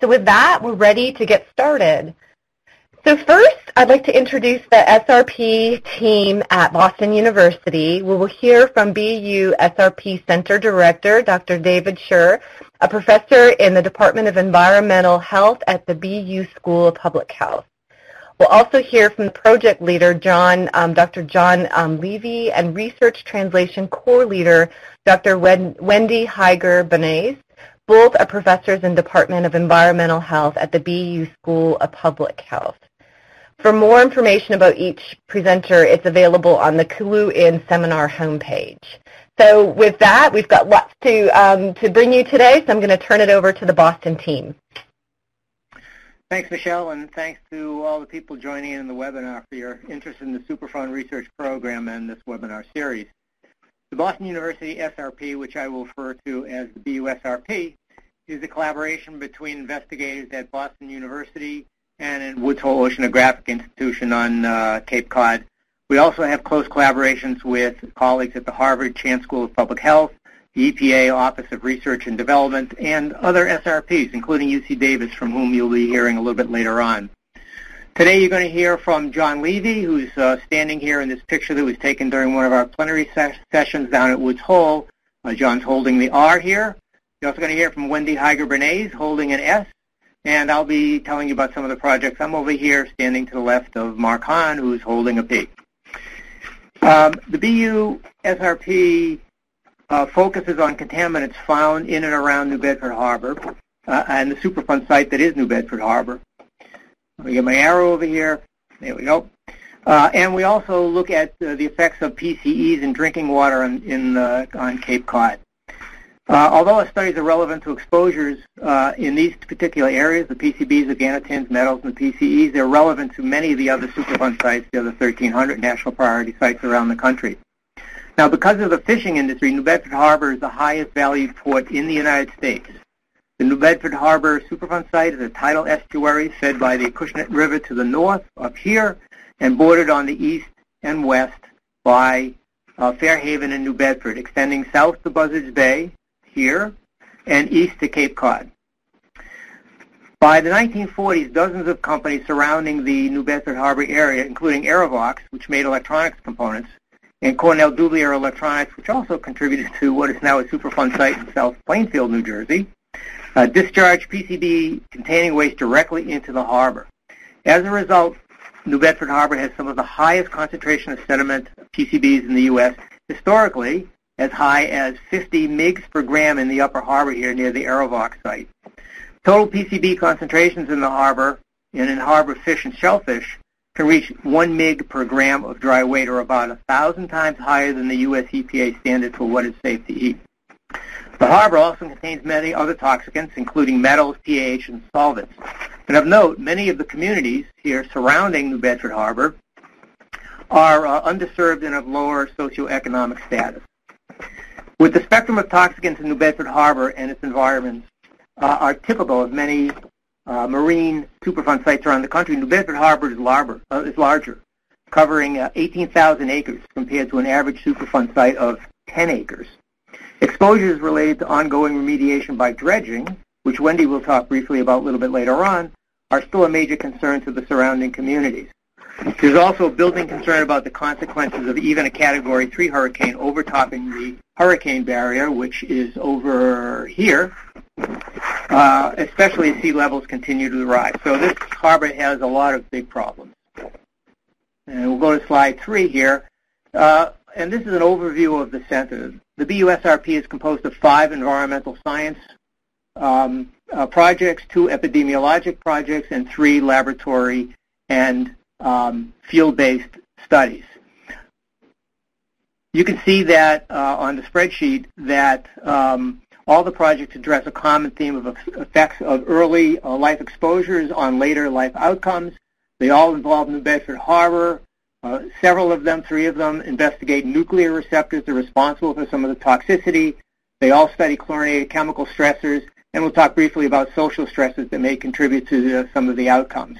So with that, we're ready to get started. So first, I'd like to introduce the SRP team at Boston University. We will hear from BU SRP Center Director, Dr. David Scher, a professor in the Department of Environmental Health at the BU School of Public Health. We'll also hear from the project leader, Dr. John Levy, and Research Translation Core Leader, Dr. Wendy Heiger-Bernays. Both are professors in Department of Environmental Health at the BU School of Public Health. For more information about each presenter, it's available on the Clue In seminar homepage. So with that, we've got lots to bring you today, so I'm going to turn it over to the Boston team. Thanks, Michelle, and thanks to all the people joining in the webinar for your interest in the Superfund Research Program and this webinar series. The Boston University SRP, which I will refer to as the BU SRP, is a collaboration between investigators at Boston University and in Woods Hole Oceanographic Institution on Cape Cod. We also have close collaborations with colleagues at the Harvard Chan School of Public Health, the EPA Office of Research and Development, and other SRPs, including UC Davis, from whom you'll be hearing a little bit later on. Today you're going to hear from John Levy, who's standing here in this picture that was taken during one of our plenary sessions down at Woods Hole. John's holding the R here. You're also going to hear from Wendy Heiger-Bernays, holding an S. And I'll be telling you about some of the projects. I'm over here standing to the left of Mark Hahn, who's holding a P. The BU SRP focuses on contaminants found in and around New Bedford Harbor and the Superfund site that is New Bedford Harbor. Let me get my arrow over here. There we go. And we also look at the effects of PCEs in drinking water on Cape Cod. Although our studies are relevant to exposures in these particular areas, the PCBs, the organotins, metals, and the PCEs, they're relevant to many of the other Superfund sites, the other 1,300 national priority sites around the country. Now, because of the fishing industry, New Bedford Harbor is the highest valued port in the United States. The New Bedford Harbor Superfund site is a tidal estuary fed by the Acushnet River to the north, up here, and bordered on the east and west by Fairhaven and New Bedford, extending south to Buzzards Bay, here, and east to Cape Cod. By the 1940s, dozens of companies surrounding the New Bedford Harbor area, including Aerovox, which made electronics components, and Cornell Dubilier Electronics, which also contributed to what is now a Superfund site in South Plainfield, New Jersey, discharged PCB-containing waste directly into the harbor. As a result, New Bedford Harbor has some of the highest concentration of sediment PCBs in the U.S. Historically, as high as 50 mgs per gram in the upper harbor here near the Aerovox site. Total PCB concentrations in the harbor and in harbor fish and shellfish can reach 1 mg per gram of dry weight, or about 1,000 times higher than the U.S. EPA standard for what is safe to eat. The harbor also contains many other toxicants, including metals, pH, and solvents. And of note, many of the communities here surrounding New Bedford Harbor are underserved and of lower socioeconomic status. With the spectrum of toxicants in New Bedford Harbor and its environments are typical of many marine Superfund sites around the country, New Bedford Harbor is larger, covering 18,000 acres compared to an average Superfund site of 10 acres. Exposures related to ongoing remediation by dredging, which Wendy will talk briefly about a little bit later on, are still a major concern to the surrounding communities. There's also a building concern about the consequences of even a Category 3 hurricane overtopping the hurricane barrier, which is over here, especially as sea levels continue to rise. So this harbor has a lot of big problems. And we'll go to slide 3 here. And this is an overview of the center. The BUSRP is composed of 5 environmental science projects, 2 epidemiologic projects, and 3 laboratory and field-based studies. You can see that on the spreadsheet that all the projects address a common theme of effects of early life exposures on later life outcomes. They all involve New Bedford Harbor. Several of them, 3 of them, investigate nuclear receptors that are responsible for some of the toxicity. They all study chlorinated chemical stressors, and we'll talk briefly about social stressors that may contribute to some of the outcomes.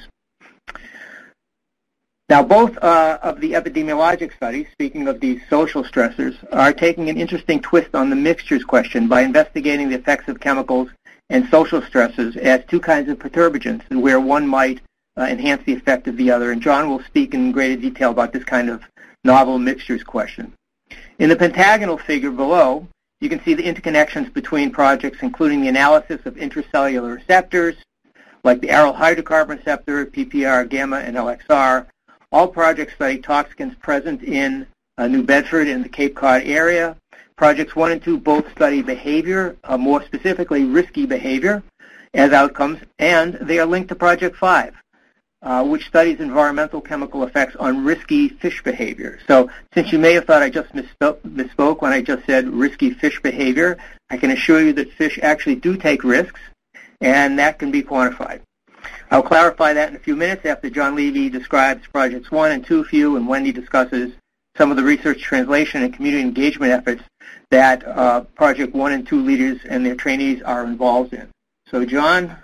Now, both of the epidemiologic studies, speaking of these social stressors, are taking an interesting twist on the mixtures question by investigating the effects of chemicals and social stresses as two kinds of perturbagens, where one might enhance the effect of the other. And John will speak in greater detail about this kind of novel mixtures question. In the pentagonal figure below, you can see the interconnections between projects, including the analysis of intracellular receptors, like the aryl hydrocarbon receptor, PPR, gamma, and LXR. All projects study toxicants present in New Bedford and the Cape Cod area. Projects 1 and 2 both study behavior, more specifically risky behavior, as outcomes, and they are linked to Project 5, which studies environmental chemical effects on risky fish behavior. So since you may have thought I just misspoke when I just said risky fish behavior, I can assure you that fish actually do take risks, and that can be quantified. I'll clarify that in a few minutes after John Levy describes Projects 1 and 2 for you, and Wendy discusses some of the research translation and community engagement efforts that Project 1 and 2 leaders and their trainees are involved in. So, John?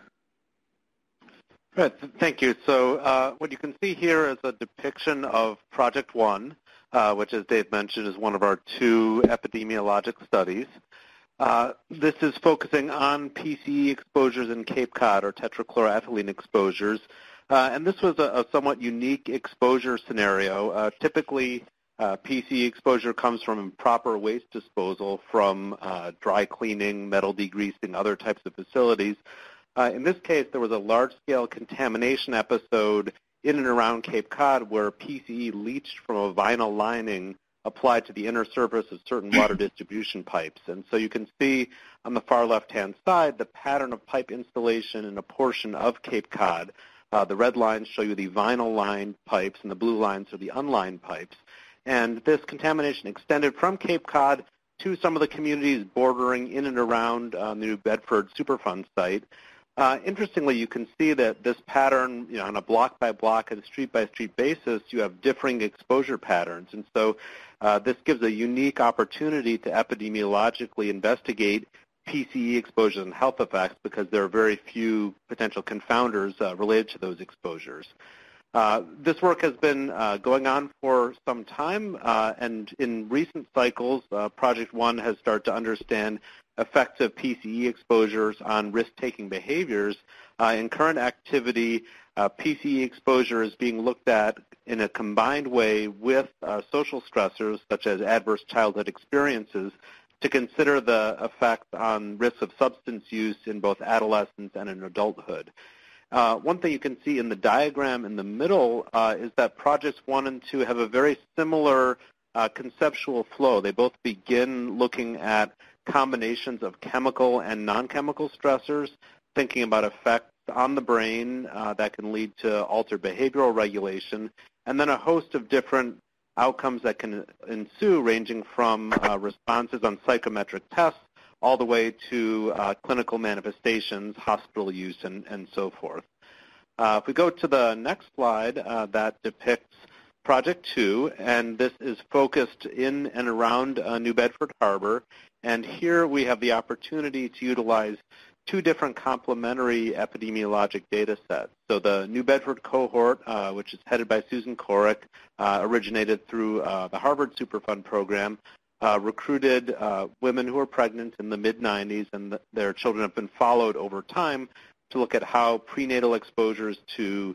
Right, thank you. So what you can see here is a depiction of Project 1, which, as Dave mentioned, is one of our 2 epidemiologic studies. This is focusing on PCE exposures in Cape Cod, or tetrachloroethylene exposures. And this was a somewhat unique exposure scenario. Typically, PCE exposure comes from improper waste disposal from dry cleaning, metal degreasing, other types of facilities. In this case, there was a large-scale contamination episode in and around Cape Cod where PCE leached from a vinyl lining applied to the inner surface of certain water distribution pipes. And so you can see on the far left-hand side the pattern of pipe installation in a portion of Cape Cod. The red lines show you the vinyl-lined pipes, and the blue lines are the unlined pipes. And this contamination extended from Cape Cod to some of the communities bordering in and around the New Bedford Superfund site. Interestingly, you can see that this pattern, on a block-by-block and street-by-street basis, you have differing exposure patterns. And so this gives a unique opportunity to epidemiologically investigate PCE exposures and health effects because there are very few potential confounders related to those exposures. This work has been going on for some time, and in recent cycles, Project 1 has started to understand effects of PCE exposures on risk-taking behaviors. In current activity, PCE exposure is being looked at in a combined way with social stressors such as adverse childhood experiences to consider the effects on risks of substance use in both adolescence and in adulthood. One thing you can see in the diagram in the middle is that Projects 1 and 2 have a very similar conceptual flow. They both begin looking at combinations of chemical and non-chemical stressors, thinking about effects on the brain that can lead to altered behavioral regulation, and then a host of different outcomes that can ensue, ranging from responses on psychometric tests all the way to clinical manifestations, hospital use, and so forth. If we go to the next slide, that depicts Project 2, and this is focused in and around New Bedford Harbor. And here we have the opportunity to utilize 2 different complementary epidemiologic data sets. So the New Bedford cohort, which is headed by Susan Korick, originated through the Harvard Superfund program, recruited women who were pregnant in the mid-90s, and their children have been followed over time to look at how prenatal exposures to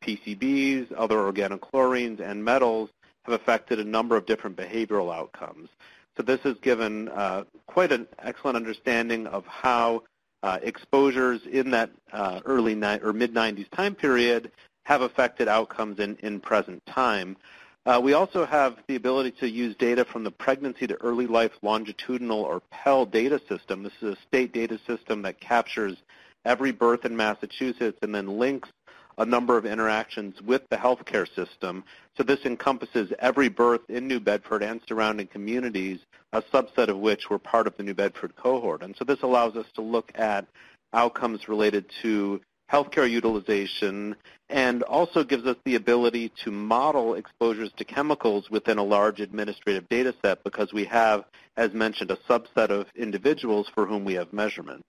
PCBs, other organochlorines, and metals have affected a number of different behavioral outcomes. So this has given quite an excellent understanding of how exposures in that early or mid-90s time period have affected outcomes in present time. We also have the ability to use data from the Pregnancy to Early Life Longitudinal, or PEL, data system. This is a state data system that captures every birth in Massachusetts and then links a number of interactions with the healthcare system. So this encompasses every birth in New Bedford and surrounding communities, a subset of which were part of the New Bedford cohort. And so this allows us to look at outcomes related to healthcare utilization, and also gives us the ability to model exposures to chemicals within a large administrative data set because we have, as mentioned, a subset of individuals for whom we have measurements.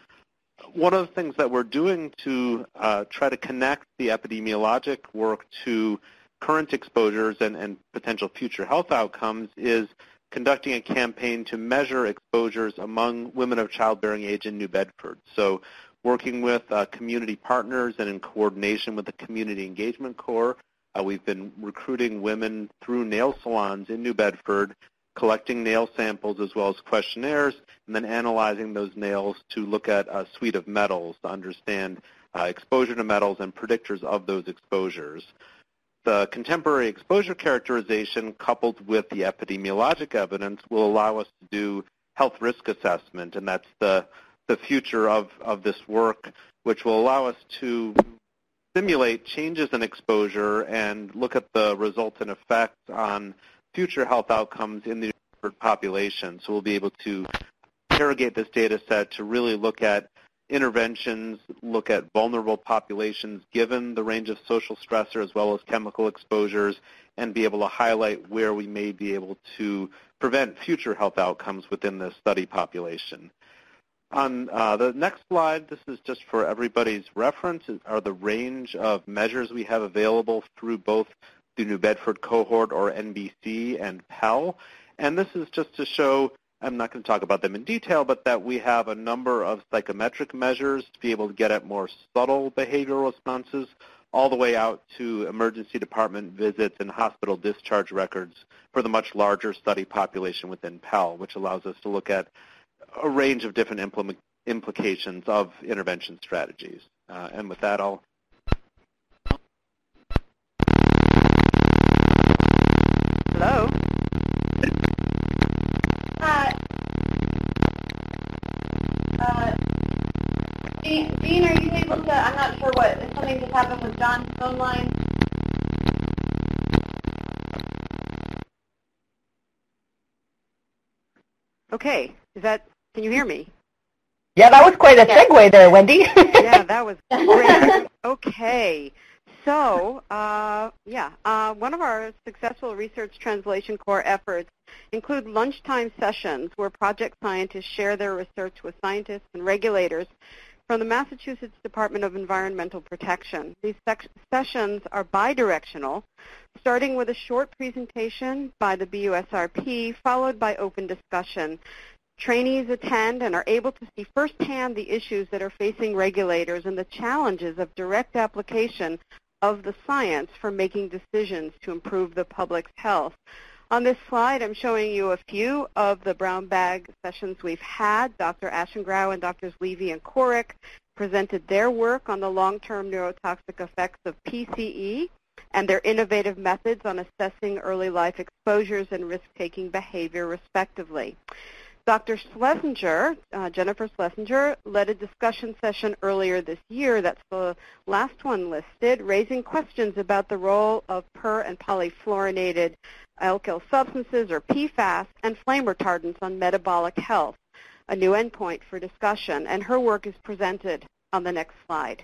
One of the things that we're doing to try to connect the epidemiologic work to current exposures and potential future health outcomes is conducting a campaign to measure exposures among women of childbearing age in New Bedford. So working with community partners and in coordination with the Community Engagement Corps, we've been recruiting women through nail salons in New Bedford, collecting nail samples as well as questionnaires, and then analyzing those nails to look at a suite of metals to understand exposure to metals and predictors of those exposures. The contemporary exposure characterization coupled with the epidemiologic evidence will allow us to do health risk assessment, and that's the future of this work, which will allow us to simulate changes in exposure and look at the resultant effects on future health outcomes in the population. So we'll be able to interrogate this data set to really look at interventions, look at vulnerable populations given the range of social stressor as well as chemical exposures, and be able to highlight where we may be able to prevent future health outcomes within the study population. On the next slide, this is just for everybody's reference, are the range of measures we have available through both the New Bedford cohort or NBC and Pell. And this is just to show, I'm not going to talk about them in detail, but that we have a number of psychometric measures to be able to get at more subtle behavioral responses, all the way out to emergency department visits and hospital discharge records for the much larger study population within Pell, which allows us to look at a range of different implications of intervention strategies. And with that, I'll... Hello? Dean, are you able to, I'm not sure what, something just happened with John's phone line. Okay, can you hear me? Yeah, that was quite a segue there, Wendy. Yeah, that was great. Okay, so, one of our successful Research Translation Corps efforts include lunchtime sessions where project scientists share their research with scientists and regulators from the Massachusetts Department of Environmental Protection. These sessions are bidirectional, starting with a short presentation by the BUSRP, followed by open discussion. Trainees attend and are able to see firsthand the issues that are facing regulators and the challenges of direct application of the science for making decisions to improve the public's health. On this slide, I'm showing you a few of the brown bag sessions we've had. Dr. Ashengrau and Drs. Levy and Korick presented their work on the long-term neurotoxic effects of PCE and their innovative methods on assessing early life exposures and risk-taking behavior, respectively. Dr. Schlesinger, Jennifer Schlesinger, led a discussion session earlier this year, that's the last one listed, raising questions about the role of per- and polyfluorinated alkyl substances, or PFAS, and flame retardants on metabolic health, a new endpoint for discussion, and her work is presented on the next slide.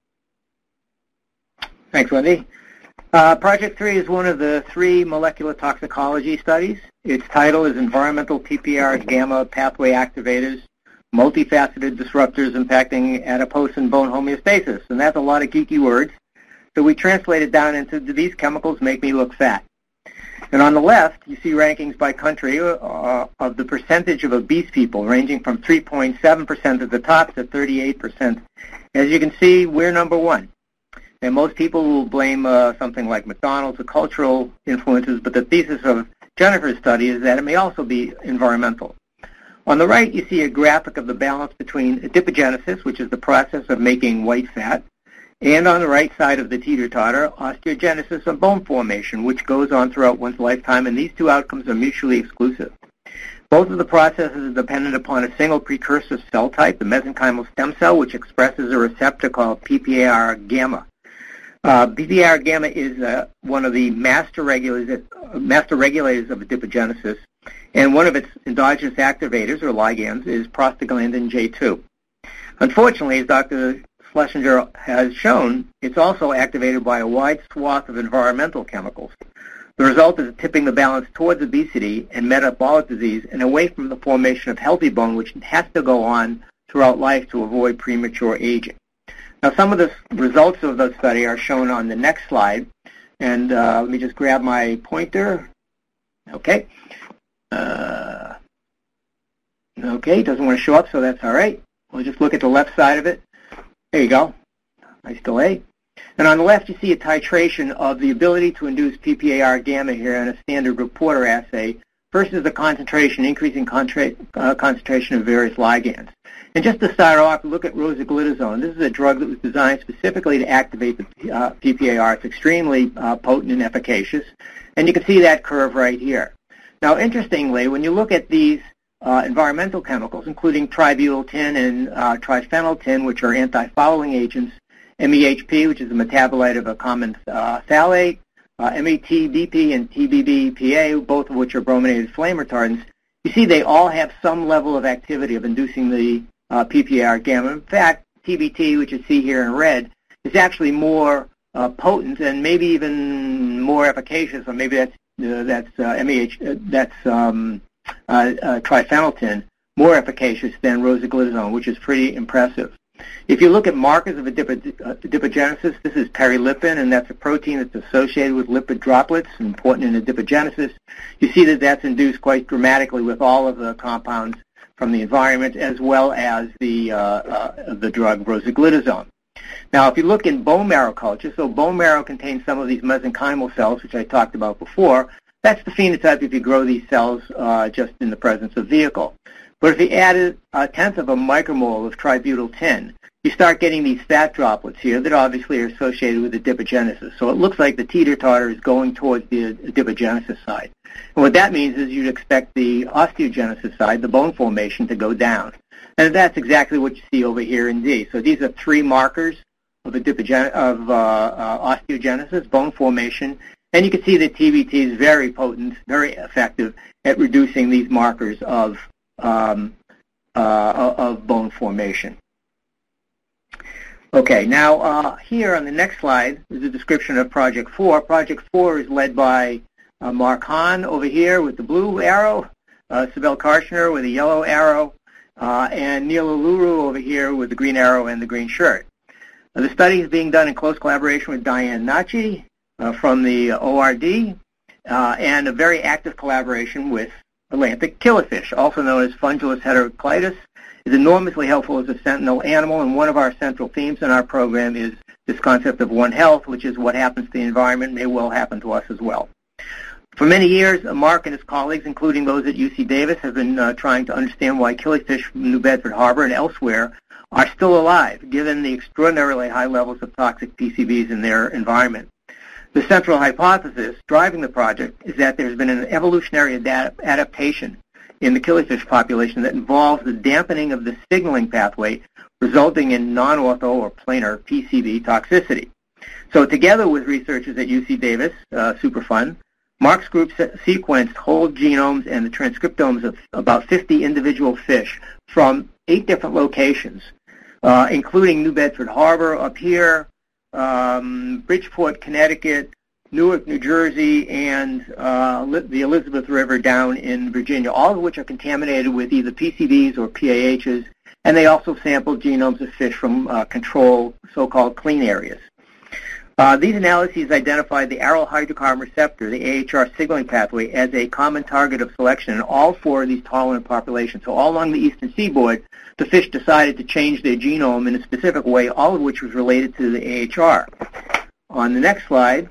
Thanks, Wendy. Project 3 is one of the 3 molecular toxicology studies. Its title is Environmental PPAR Gamma Pathway Activators, Multifaceted Disruptors Impacting Adipose and Bone Homeostasis. And that's a lot of geeky words. So we translate it down into, do these chemicals make me look fat? And on the left, you see rankings by country of the percentage of obese people, ranging from 3.7% at the top to 38%. As you can see, we're number 1. And most people will blame something like McDonald's or cultural influences, but the thesis of Jennifer's study is that it may also be environmental. On the right, you see a graphic of the balance between adipogenesis, which is the process of making white fat, and on the right side of the teeter-totter, osteogenesis of bone formation, which goes on throughout one's lifetime, and these two outcomes are mutually exclusive. Both of the processes are dependent upon a single precursor cell type, the mesenchymal stem cell, which expresses a receptor called PPAR gamma. PPAR gamma is one of the master regulators of adipogenesis, and one of its endogenous activators, or ligands, is prostaglandin J2. Unfortunately, as Dr. Schlesinger has shown, it's also activated by a wide swath of environmental chemicals. The result is tipping the balance towards obesity and metabolic disease and away from the formation of healthy bone, which has to go on throughout life to avoid premature aging. Now, some of the results of the study are shown on the next slide, and let me just grab my pointer. Okay. Okay, doesn't want to show up, so that's all right. We'll just look at the left side of it. There you go. Nice delay. And on the left, you see a titration of the ability to induce PPAR gamma here in a standard reporter assay versus the concentration, increasing concentration of various ligands. And just to start off, look at rosiglitazone. This is a drug that was designed specifically to activate the PPAR. It's extremely potent and efficacious. And you can see that curve right here. Now, interestingly, when you look at these environmental chemicals, including tributyltin and triphenyltin, which are anti-fouling agents, MEHP, which is a metabolite of a common phthalate, METBP and TBBPA, both of which are brominated flame retardants, you see they all have some level of activity of inducing the PPAR gamma. In fact, TBT, which you see here in red, is actually more potent and maybe even more efficacious, or maybe that's triphenyltin, more efficacious than rosiglitazone, which is pretty impressive. If you look at markers of adipogenesis, this is perilipin, and that's a protein that's associated with lipid droplets, important in adipogenesis. You see that that's induced quite dramatically with all of the compounds from the environment, as well as the drug rosiglitazone. Now, if you look in bone marrow culture, so bone marrow contains some of these mesenchymal cells, which I talked about before. That's the phenotype if you grow these cells just in the presence of vehicle. But if you add a tenth of a micromole of tributyltin, you start getting these fat droplets here that obviously are associated with adipogenesis. So it looks like the teeter-totter is going towards the adipogenesis side. And what that means is you'd expect the osteogenesis side, the bone formation, to go down. And that's exactly what you see over here in D. So these are three markers of osteogenesis, bone formation. And you can see that TBT is very potent, very effective at reducing these markers of bone formation. Okay, now here on the next slide is a description of Project 4. Project 4 is led by Mark Hahn over here with the blue arrow, Sibel Karshner with the yellow arrow, and Neil Uluru over here with the green arrow and the green shirt. The study is being done in close collaboration with Diane Nachi from the ORD, and a very active collaboration with Atlantic killifish, also known as Fundulus heteroclitus, is enormously helpful as a sentinel animal, and one of our central themes in our program is this concept of One Health, which is what happens to the environment may well happen to us as well. For many years, Mark and his colleagues, including those at UC Davis, have been trying to understand why killifish from New Bedford Harbor and elsewhere are still alive, given the extraordinarily high levels of toxic PCBs in their environment. The central hypothesis driving the project is that there's been an evolutionary adaptation in the killifish population that involves the dampening of the signaling pathway, resulting in non-ortho or planar PCB toxicity. So together with researchers at UC Davis, super fun, Mark's group sequenced whole genomes and the transcriptomes of about 50 individual fish from 8 different locations, including New Bedford Harbor up here, Bridgeport, Connecticut, Newark, New Jersey, and the Elizabeth River down in Virginia, all of which are contaminated with either PCBs or PAHs, and they also sampled genomes of fish from control, so-called clean areas. These analyses identified the aryl hydrocarbon receptor, the AHR signaling pathway, as a common target of selection in all 4 of these tolerant populations. So all along the eastern seaboard, the fish decided to change their genome in a specific way, all of which was related to the AHR. On the next slide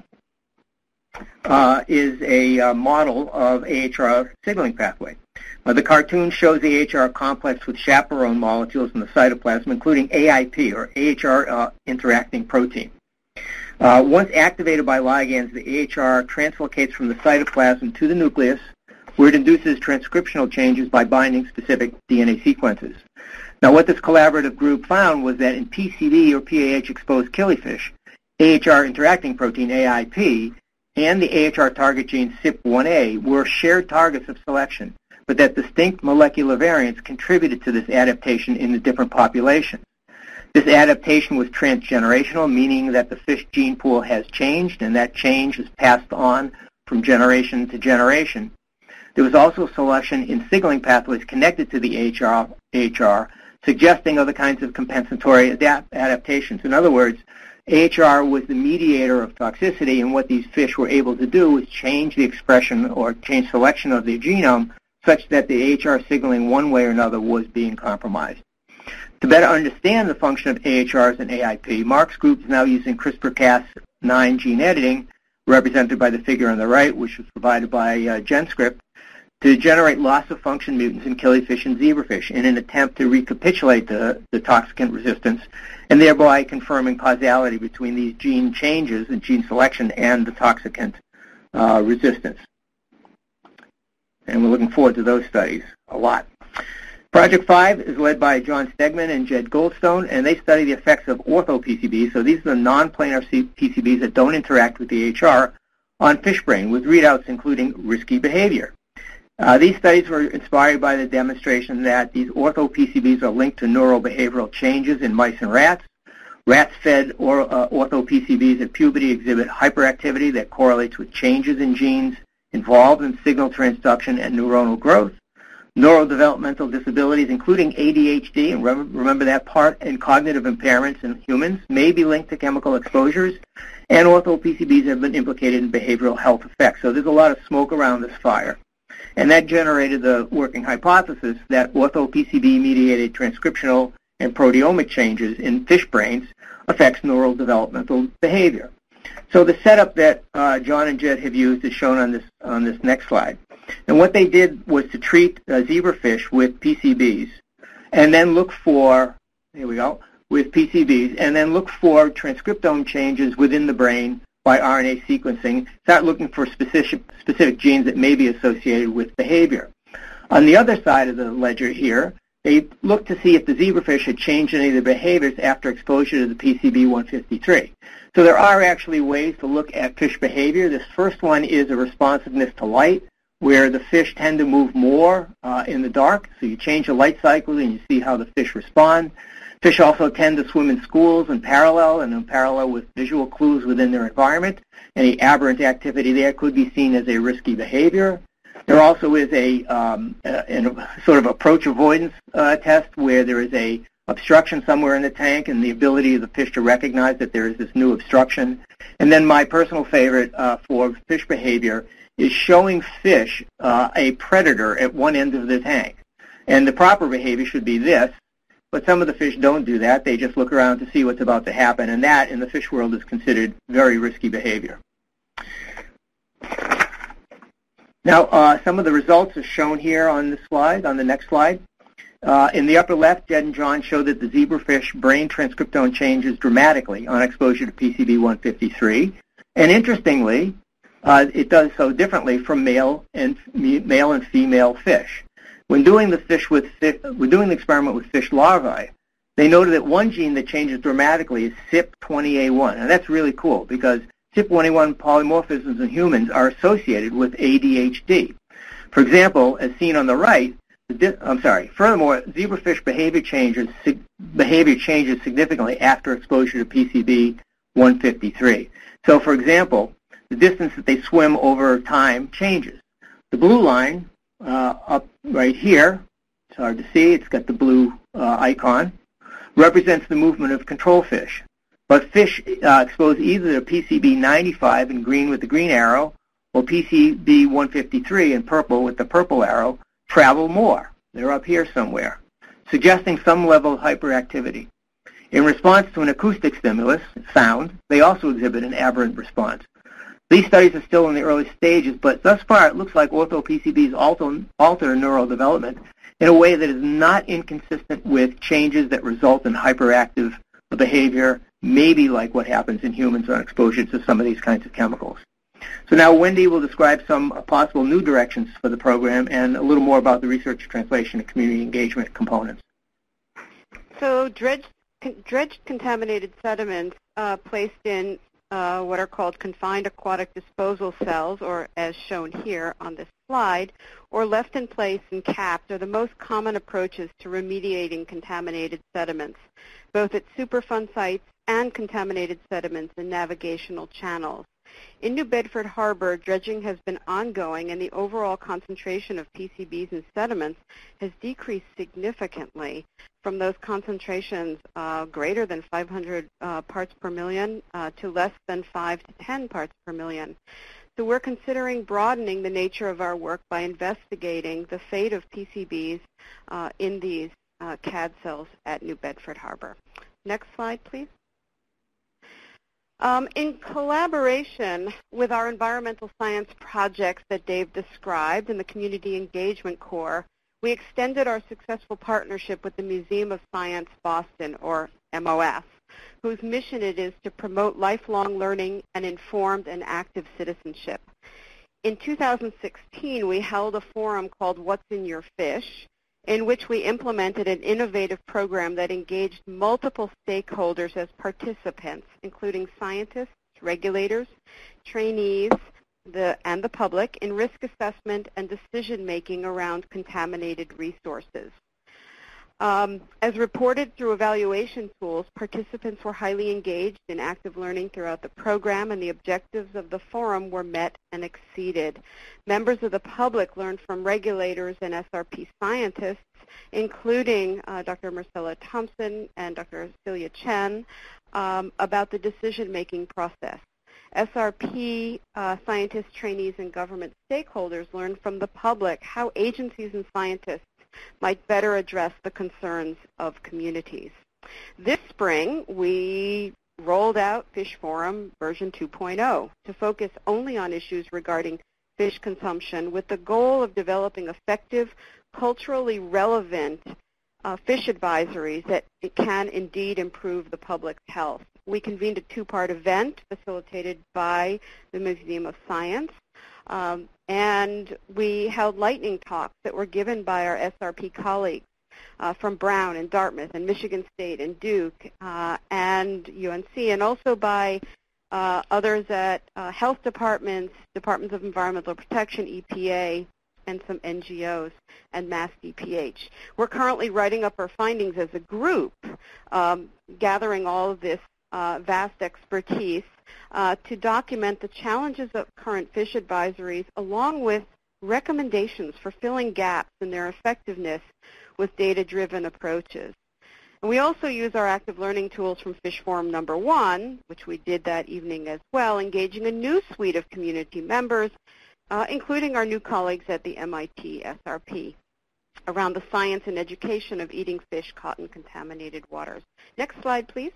is a model of AHR signaling pathway. The cartoon shows the AHR complex with chaperone molecules in the cytoplasm, including AIP, or AHR interacting protein. Once activated by ligands, the AHR translocates from the cytoplasm to the nucleus, where it induces transcriptional changes by binding specific DNA sequences. Now, what this collaborative group found was that in PCB or PAH-exposed killifish, AHR interacting protein, AIP, and the AHR target gene CYP1A were shared targets of selection, but that distinct molecular variants contributed to this adaptation in the different populations. This adaptation was transgenerational, meaning that the fish gene pool has changed, and that change is passed on from generation to generation. There was also selection in signaling pathways connected to the AHR, suggesting other kinds of compensatory adaptations. In other words, AHR was the mediator of toxicity, and what these fish were able to do was change the expression or change selection of their genome such that the AHR signaling one way or another was being compromised. To better understand the function of AHRs and AIP, Mark's group is now using CRISPR-Cas9 gene editing, represented by the figure on the right, which was provided by GenScript, to generate loss-of-function mutants in killifish and zebrafish in an attempt to recapitulate the toxicant resistance and thereby confirming causality between these gene changes and gene selection and the toxicant resistance. And we're looking forward to those studies a lot. Project 5 is led by John Stegman and Jed Goldstone, and they study the effects of ortho-PCBs, so these are the non-planar PCBs that don't interact with the AHR, on fish brain, with readouts including risky behavior. These studies were inspired by the demonstration that these ortho-PCBs are linked to neurobehavioral changes in mice and rats. Rats fed ortho-PCBs at puberty exhibit hyperactivity that correlates with changes in genes involved in signal transduction and neuronal growth. Neurodevelopmental disabilities, including ADHD, and remember that part, and cognitive impairments in humans may be linked to chemical exposures, and ortho-PCBs have been implicated in behavioral health effects. So there's a lot of smoke around this fire. And that generated the working hypothesis that ortho-PCB-mediated transcriptional and proteomic changes in fish brains affects neurodevelopmental behavior. So the setup that John and Jed have used is shown on this next slide. And what they did was to treat zebrafish with PCBs and then look for, with PCBs, and then look for transcriptome changes within the brain by RNA sequencing, start looking for specific genes that may be associated with behavior. On the other side of the ledger here, they looked to see if the zebrafish had changed any of their behaviors after exposure to the PCB153. So there are actually ways to look at fish behavior. This first one is a responsiveness to light, where the fish tend to move more in the dark. So you change the light cycle and you see how the fish respond. Fish also tend to swim in schools in parallel with visual clues within their environment. Any aberrant activity there could be seen as a risky behavior. There also is a sort of approach avoidance test where there is a obstruction somewhere in the tank and the ability of the fish to recognize that there is this new obstruction. And then my personal favorite for fish behavior is showing fish a predator at one end of the tank. And the proper behavior should be this, but some of the fish don't do that. They just look around to see what's about to happen, and that in the fish world is considered very risky behavior. Now, some of the results are shown here on this slide, on the next slide. In the upper left, Jed and John show that the zebrafish brain transcriptome changes dramatically on exposure to PCB153. And interestingly, it does so differently from male and female fish. When doing the experiment with fish larvae, they noted that one gene that changes dramatically is CYP20A1, and that's really cool because CYP21 polymorphisms in humans are associated with ADHD. For example, as seen on the right, furthermore, zebrafish behavior changes significantly after exposure to PCB153. So, for example, the distance that they swim over time changes. The blue line up right here, it's hard to see, it's got the blue icon, represents the movement of control fish. But fish exposed either to PCB95 in green with the green arrow or PCB153 in purple with the purple arrow travel more. They're up here somewhere, suggesting some level of hyperactivity. In response to an acoustic stimulus, sound, they also exhibit an aberrant response. These studies are still in the early stages, but thus far it looks like ortho-PCBs alter neural development in a way that is not inconsistent with changes that result in hyperactive behavior, maybe like what happens in humans on exposure to some of these kinds of chemicals. So now Wendy will describe some possible new directions for the program and a little more about the research, translation, and community engagement components. So dredged contaminated sediments placed in what are called confined aquatic disposal cells, or as shown here on this slide, or left in place and capped are the most common approaches to remediating contaminated sediments, both at Superfund sites and contaminated sediments in navigational channels. In New Bedford Harbor, dredging has been ongoing, and the overall concentration of PCBs in sediments has decreased significantly from those concentrations greater than 500 parts per million to less than 5 to 10 parts per million. So we're considering broadening the nature of our work by investigating the fate of PCBs in these CAD cells at New Bedford Harbor. Next slide, please. In collaboration with our environmental science projects that Dave described in the Community Engagement Corps, we extended our successful partnership with the Museum of Science Boston, or MOS, whose mission it is to promote lifelong learning and informed and active citizenship. In 2016, we held a forum called What's in Your Fish, in which we implemented an innovative program that engaged multiple stakeholders as participants, including scientists, regulators, trainees, and the public in risk assessment and decision-making around contaminated resources. As reported through evaluation tools, participants were highly engaged in active learning throughout the program, and the objectives of the forum were met and exceeded. Members of the public learned from regulators and SRP scientists, including Dr. Marcella Thompson and Dr. Celia Chen, about the decision-making process. SRP scientists, trainees, and government stakeholders learned from the public how agencies and scientists might better address the concerns of communities. This spring, we rolled out Fish Forum version 2.0 to focus only on issues regarding fish consumption with the goal of developing effective, culturally relevant fish advisories that can indeed improve the public's health. We convened a two-part event facilitated by the Museum of Science, and we held lightning talks that were given by our SRP colleagues from Brown and Dartmouth and Michigan State and Duke and UNC, and also by others at health departments, departments of environmental protection, EPA, and some NGOs, and Mass DPH. We're currently writing up our findings as a group, gathering all of this vast expertise to document the challenges of current fish advisories, along with recommendations for filling gaps in their effectiveness with data-driven approaches. And we also use our active learning tools from Fish Forum number 1, which we did that evening as well, engaging a new suite of community members, including our new colleagues at the MIT SRP, around the science and education of eating fish caught in contaminated waters. Next slide, please.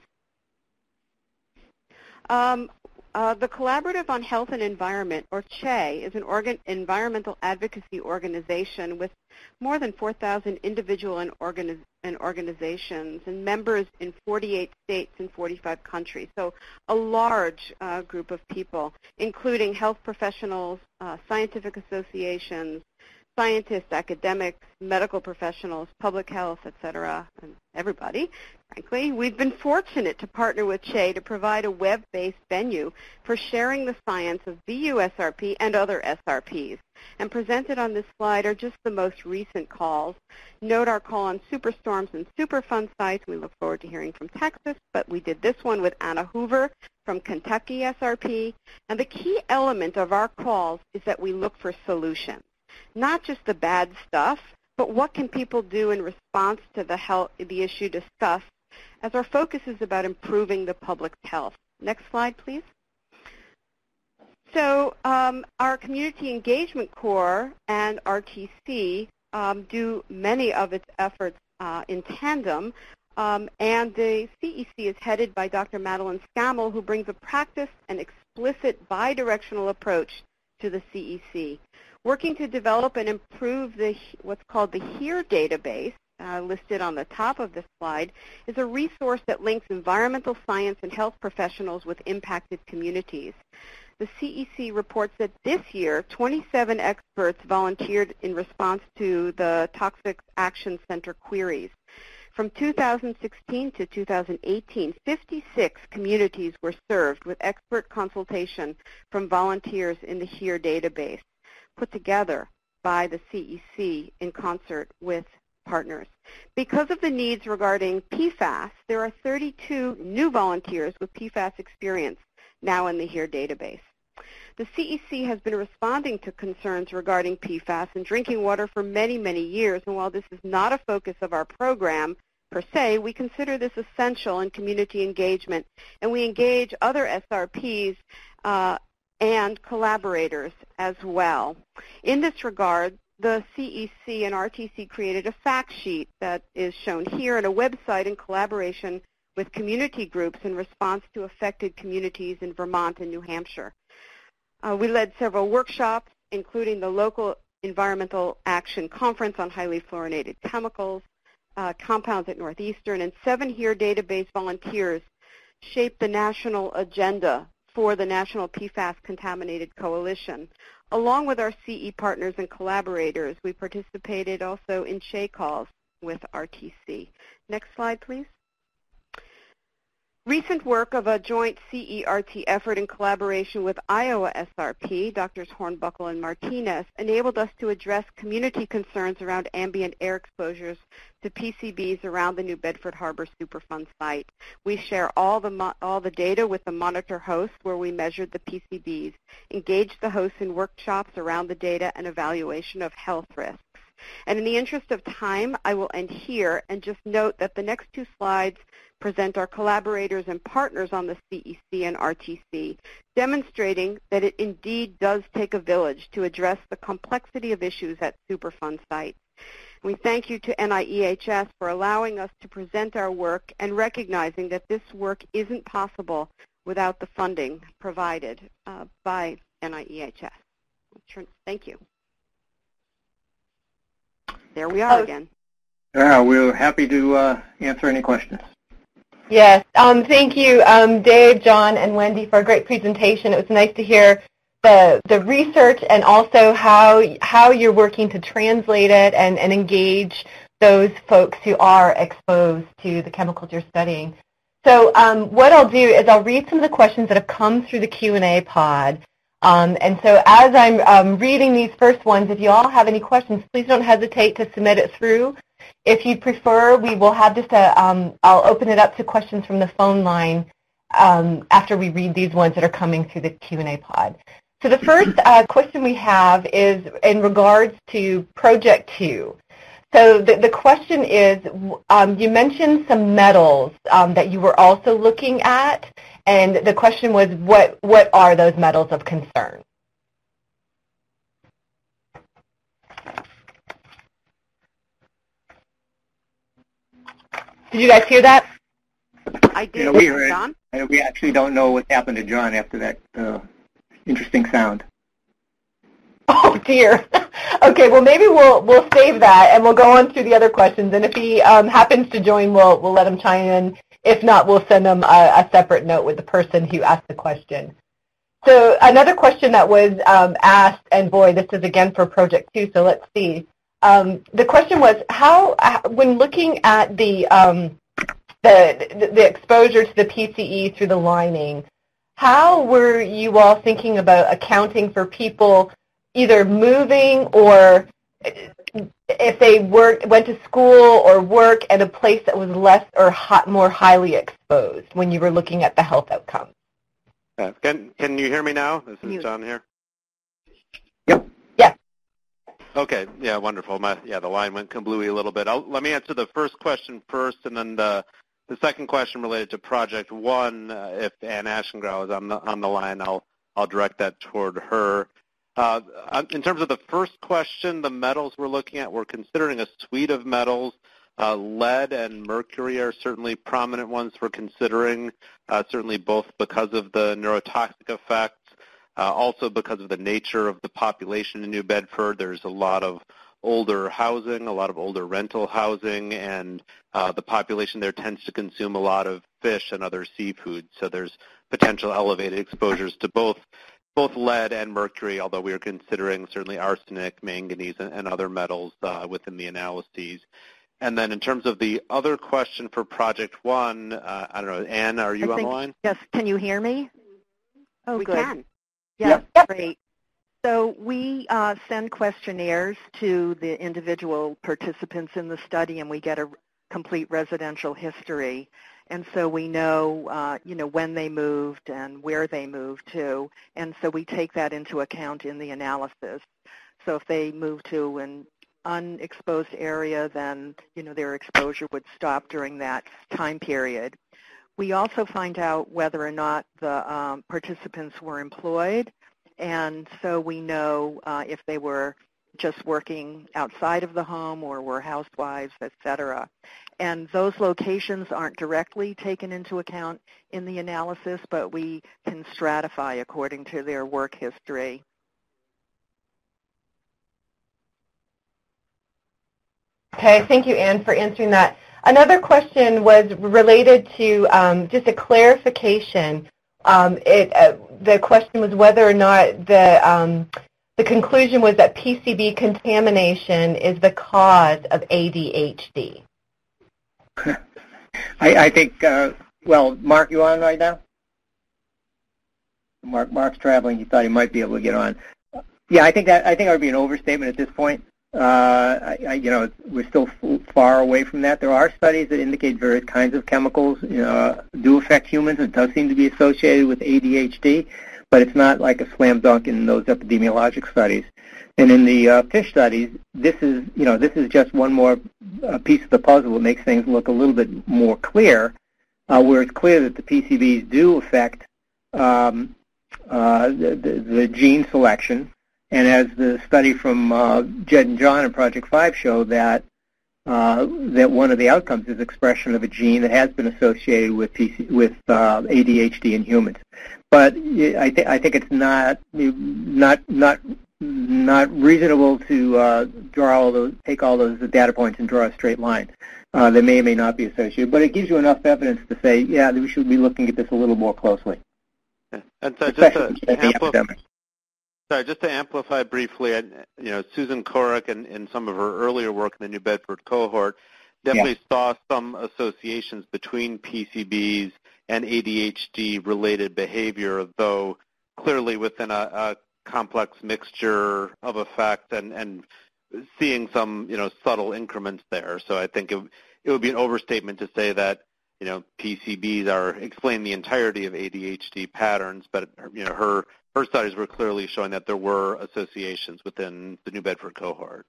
The Collaborative on Health and Environment, or CHE, is an environmental advocacy organization with more than 4,000 individual and organizations and members in 48 states and 45 countries. So a large group of people, including health professionals, scientific associations, scientists, academics, medical professionals, public health, et cetera, and everybody, frankly. We've been fortunate to partner with CHE to provide a web-based venue for sharing the science of BU SRP and other SRPs. And presented on this slide are just the most recent calls. Note our call on superstorms and Superfund sites. We look forward to hearing from Texas, but we did this one with Anna Hoover from Kentucky SRP. And the key element of our calls is that we look for solutions. Not just the bad stuff, but what can people do in response to the issue discussed, as our focus is about improving the public's health. Next slide, please. So our Community Engagement Corps and RTC do many of its efforts in tandem, and the CEC is headed by Dr. Madeline Scammell, who brings a practiced and explicit bidirectional approach to the CEC. Working to develop and improve what's called the HERE database, listed on the top of this slide, is a resource that links environmental science and health professionals with impacted communities. The CEC reports that this year, 27 experts volunteered in response to the Toxic Action Center queries. From 2016 to 2018, 56 communities were served with expert consultation from volunteers in the HERE database, put together by the CEC in concert with partners. Because of the needs regarding PFAS, there are 32 new volunteers with PFAS experience now in the HERE database. The CEC has been responding to concerns regarding PFAS in drinking water for many, many years, and while this is not a focus of our program per se, we consider this essential in community engagement, and we engage other SRPs and collaborators as well. In this regard, the CEC and RTC created a fact sheet that is shown here and a website in collaboration with community groups in response to affected communities in Vermont and New Hampshire. We led several workshops, including the local Environmental Action Conference on highly fluorinated chemicals, compounds at Northeastern, and 7 HERE database volunteers shaped the national agenda for the National PFAS Contaminated Coalition. Along with our CE partners and collaborators, we participated also in SHAE calls with RTC. Next slide, please. Recent work of a joint CE-RT effort in collaboration with Iowa SRP, Drs. Hornbuckle and Martinez, enabled us to address community concerns around ambient air exposures to PCBs around the New Bedford Harbor Superfund site. We share all the data with the monitor hosts where we measured the PCBs, engaged the hosts in workshops around the data and evaluation of health risks. And in the interest of time, I will end here and just note that the next 2 slides present our collaborators and partners on the CEC and RTC, demonstrating that it indeed does take a village to address the complexity of issues at Superfund sites. We thank you to NIEHS for allowing us to present our work and recognizing that this work isn't possible without the funding provided by NIEHS. Thank you. There we are again. Yeah, we're happy to answer any questions. Yes, thank you, Dave, John, and Wendy for a great presentation. It was nice to hear the research and also how you're working to translate it and engage those folks who are exposed to the chemicals you're studying. So what I'll do is I'll read some of the questions that have come through the Q&A pod. And so as I'm reading these first ones, if you all have any questions, please don't hesitate to submit it through. If you prefer, we will have just I'll open it up to questions from the phone line after we read these ones that are coming through the Q&A pod. So the first question we have is in regards to Project 2. So the question is, you mentioned some metals that you were also looking at, and the question was, what are those metals of concern? Did you guys hear that? I did. Yeah, we heard. John? We actually don't know what happened to John after that interesting sound. Oh dear. Okay, well maybe we'll save that and we'll go on to the other questions. And if he happens to join, we'll let him chime in. If not, we'll send him a separate note with the person who asked the question. So another question that was asked, and boy, this is again for Project 2. So let's see. The question was, how, when looking at the exposure to the PCE through the lining, how were you all thinking about accounting for people either moving or if they went to school or work at a place that was less or more highly exposed when you were looking at the health outcomes? Can you hear me now? This is John here. Yep. Yeah. Okay. Yeah. Wonderful. The line went kablooey a little bit. Let me answer the first question first, and then the second question related to Project 1. If Ann Ashengrau is on the line, I'll direct that toward her. In terms of the first question, the metals we're looking at, we're considering a suite of metals. Lead and mercury are certainly prominent ones we're considering, certainly both because of the neurotoxic effects, also because of the nature of the population in New Bedford. There's a lot of older housing, a lot of older rental housing, and the population there tends to consume a lot of fish and other seafood. So there's potential elevated exposures to both lead and mercury, although we are considering certainly arsenic, manganese, and other metals within the analyses. And then in terms of the other question for Project 1, I don't know, Ann, are you on the line? Yes. Can you hear me? Oh, We good. can. Yes, Yep. great. So we send questionnaires to the individual participants in the study, and we get a complete residential history. And so we know, when they moved and where they moved to, and so we take that into account in the analysis. So if they move to an unexposed area, then, their exposure would stop during that time period. We also find out whether or not the participants were employed, And so we know if they were just working outside of the home or were housewives, et cetera. And those locations aren't directly taken into account in the analysis, but we can stratify according to their work history. Okay, thank you, Anne, for answering that. Another question was related to just a clarification. The question was whether or not the conclusion was that PCB contamination is the cause of ADHD. I think, well, Mark, you on right now? Mark's traveling. He thought he might be able to get on. Yeah, I think that would be an overstatement at this point. We're still far away from that. There are studies that indicate various kinds of chemicals do affect humans. It does seem to be associated with ADHD, but it's not like a slam dunk in those epidemiologic studies. And in the fish studies, this is just one more piece of the puzzle that makes things look a little bit more clear, where it's clear that the PCBs do affect the gene selection. And as the study from Jed and John in Project 5 show that one of the outcomes is expression of a gene that has been associated with ADHD in humans. But I think it's not reasonable to take all those data points and draw a straight line. They may or may not be associated, but it gives you enough evidence to say, yeah, we should be looking at this a little more closely. Yeah. And so just to amplify briefly, Susan Korek in some of her earlier work in the New Bedford cohort definitely saw some associations between PCBs and ADHD-related behavior, though clearly within a complex mixture of effect and seeing some subtle increments there. So I think it would be an overstatement to say that PCBs explain the entirety of ADHD patterns, but her studies were clearly showing that there were associations within the New Bedford cohort.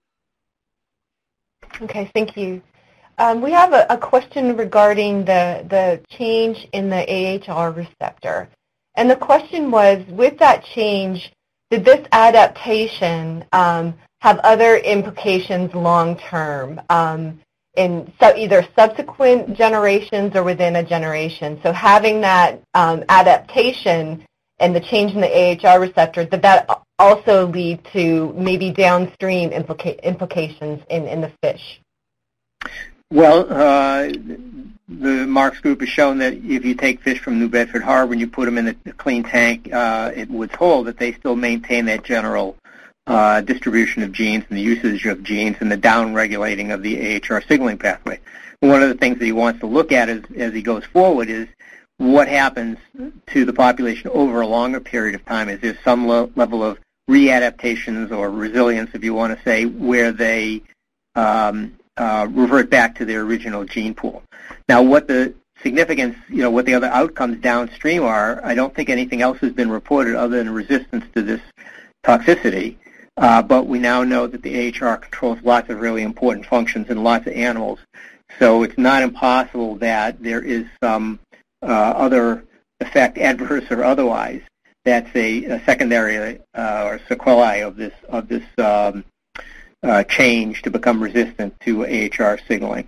Okay, thank you. We have a question regarding the change in the AHR receptor. And the question was, with that change, did this adaptation have other implications long-term in either subsequent generations or within a generation? So having that adaptation and the change in the AHR receptor, did that also lead to maybe downstream implications in the fish? Well, Mark's group has shown that if you take fish from New Bedford Harbor and you put them in a clean tank, it was told that they still maintain that general distribution of genes and the usage of genes and the down-regulating of the AHR signaling pathway. And one of the things that he wants to look at as he goes forward is what happens to the population over a longer period of time. Is there some level of readaptations or resilience, if you want to say, where they revert back to their original gene pool? Now, what the significance, what the other outcomes downstream are, I don't think anything else has been reported other than resistance to this toxicity. But we now know that the AHR controls lots of really important functions in lots of animals. So it's not impossible that there is some other effect, adverse or otherwise, that's a secondary or sequelae of this change to become resistant to AHR signaling.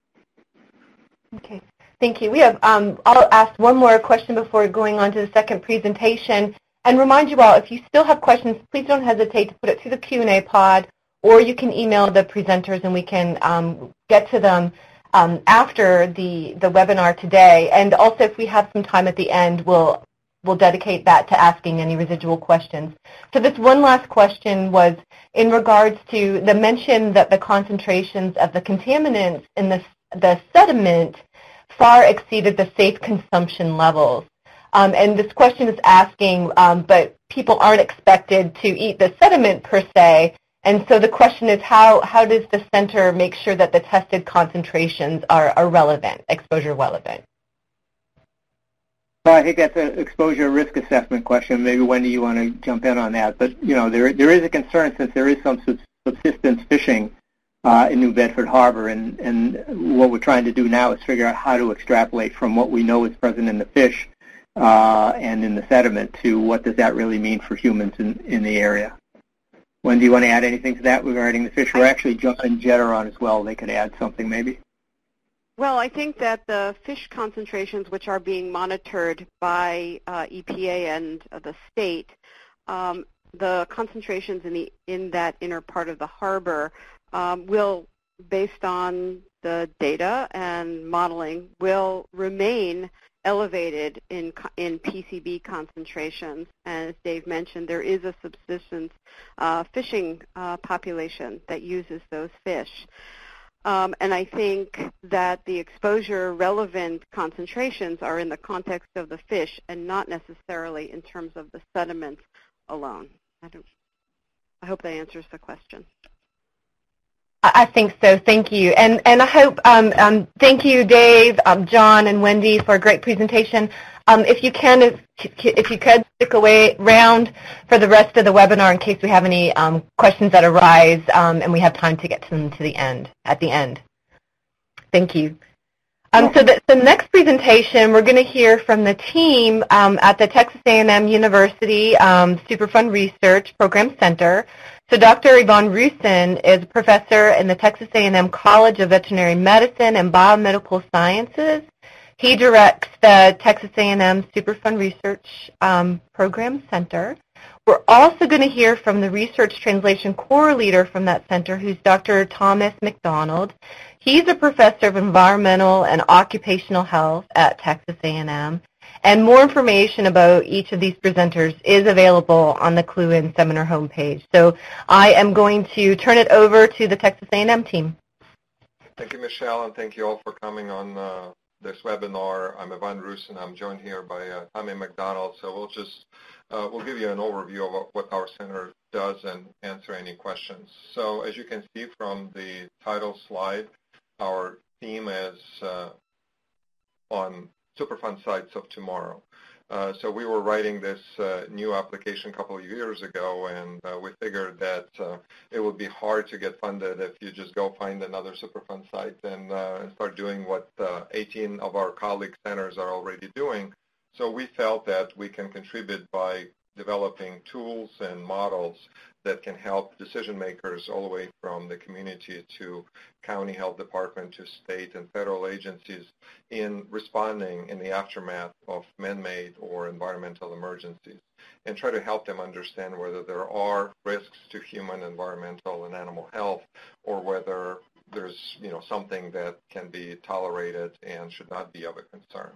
Okay, thank you. We have. I'll ask one more question before going on to the second presentation, and remind you all, if you still have questions, please don't hesitate to put it through the Q&A pod, or you can email the presenters, and we can get to them after the webinar today. And also, if we have some time at the end, we'll dedicate that to asking any residual questions. So this one last question was in regards to the mention that the concentrations of the contaminants in the sediment far exceeded the safe consumption levels. And this question is asking, but people aren't expected to eat the sediment per se, and so the question is how does the center make sure that the tested concentrations are relevant, exposure relevant? Well, I think that's an exposure risk assessment question. Maybe, Wendy, you want to jump in on that. But, there is a concern since there is some subsistence fishing in New Bedford Harbor, and what we're trying to do now is figure out how to extrapolate from what we know is present in the fish and in the sediment to what does that really mean for humans in the area. Wendy, do you want to add anything to that regarding the fish? We're actually John and Jed are on as well. They could add something maybe. Well, I think that the fish concentrations which are being monitored by EPA and the state, the concentrations in that inner part of the harbor will, based on the data and modeling, will remain elevated in PCB concentrations. And as Dave mentioned, there is a subsistence fishing population that uses those fish. And I think that the exposure relevant concentrations are in the context of the fish and not necessarily in terms of the sediments alone. I hope that answers the question. I think so. Thank you. And I hope, thank you, Dave, John, and Wendy for a great presentation. If you could stick around for the rest of the webinar in case we have any questions that arise, and we have time to get to them at the end. Thank you. So the next presentation, we're going to hear from the team at the Texas A&M University Superfund Research Program Center. So Dr. Yvonne Rusin is a professor in the Texas A&M College of Veterinary Medicine and Biomedical Sciences. He directs the Texas A&M Superfund Research Program Center. We're also going to hear from the Research Translation Core leader from that center, who's Dr. Thomas McDonald. He's a professor of environmental and occupational health at Texas A&M. And more information about each of these presenters is available on the Clue-In seminar homepage. So I am going to turn it over to the Texas A&M team. Thank you, Michelle, and thank you all for coming on this webinar. I'm Yvonne Rusin. I'm joined here by Tommy McDonald. So we'll give you an overview of what our center does and answer any questions. So as you can see from the title slide, our theme is on Superfund Sites of Tomorrow. So we were writing this new application a couple of years ago, and we figured that it would be hard to get funded if you just go find another Superfund site and start doing what 18 of our colleague centers are already doing. So we felt that we can contribute by developing tools and models that can help decision makers all the way from the community to county health department to state and federal agencies in responding in the aftermath of man-made or environmental emergencies, and try to help them understand whether there are risks to human, environmental, and animal health, or whether there's something that can be tolerated and should not be of a concern.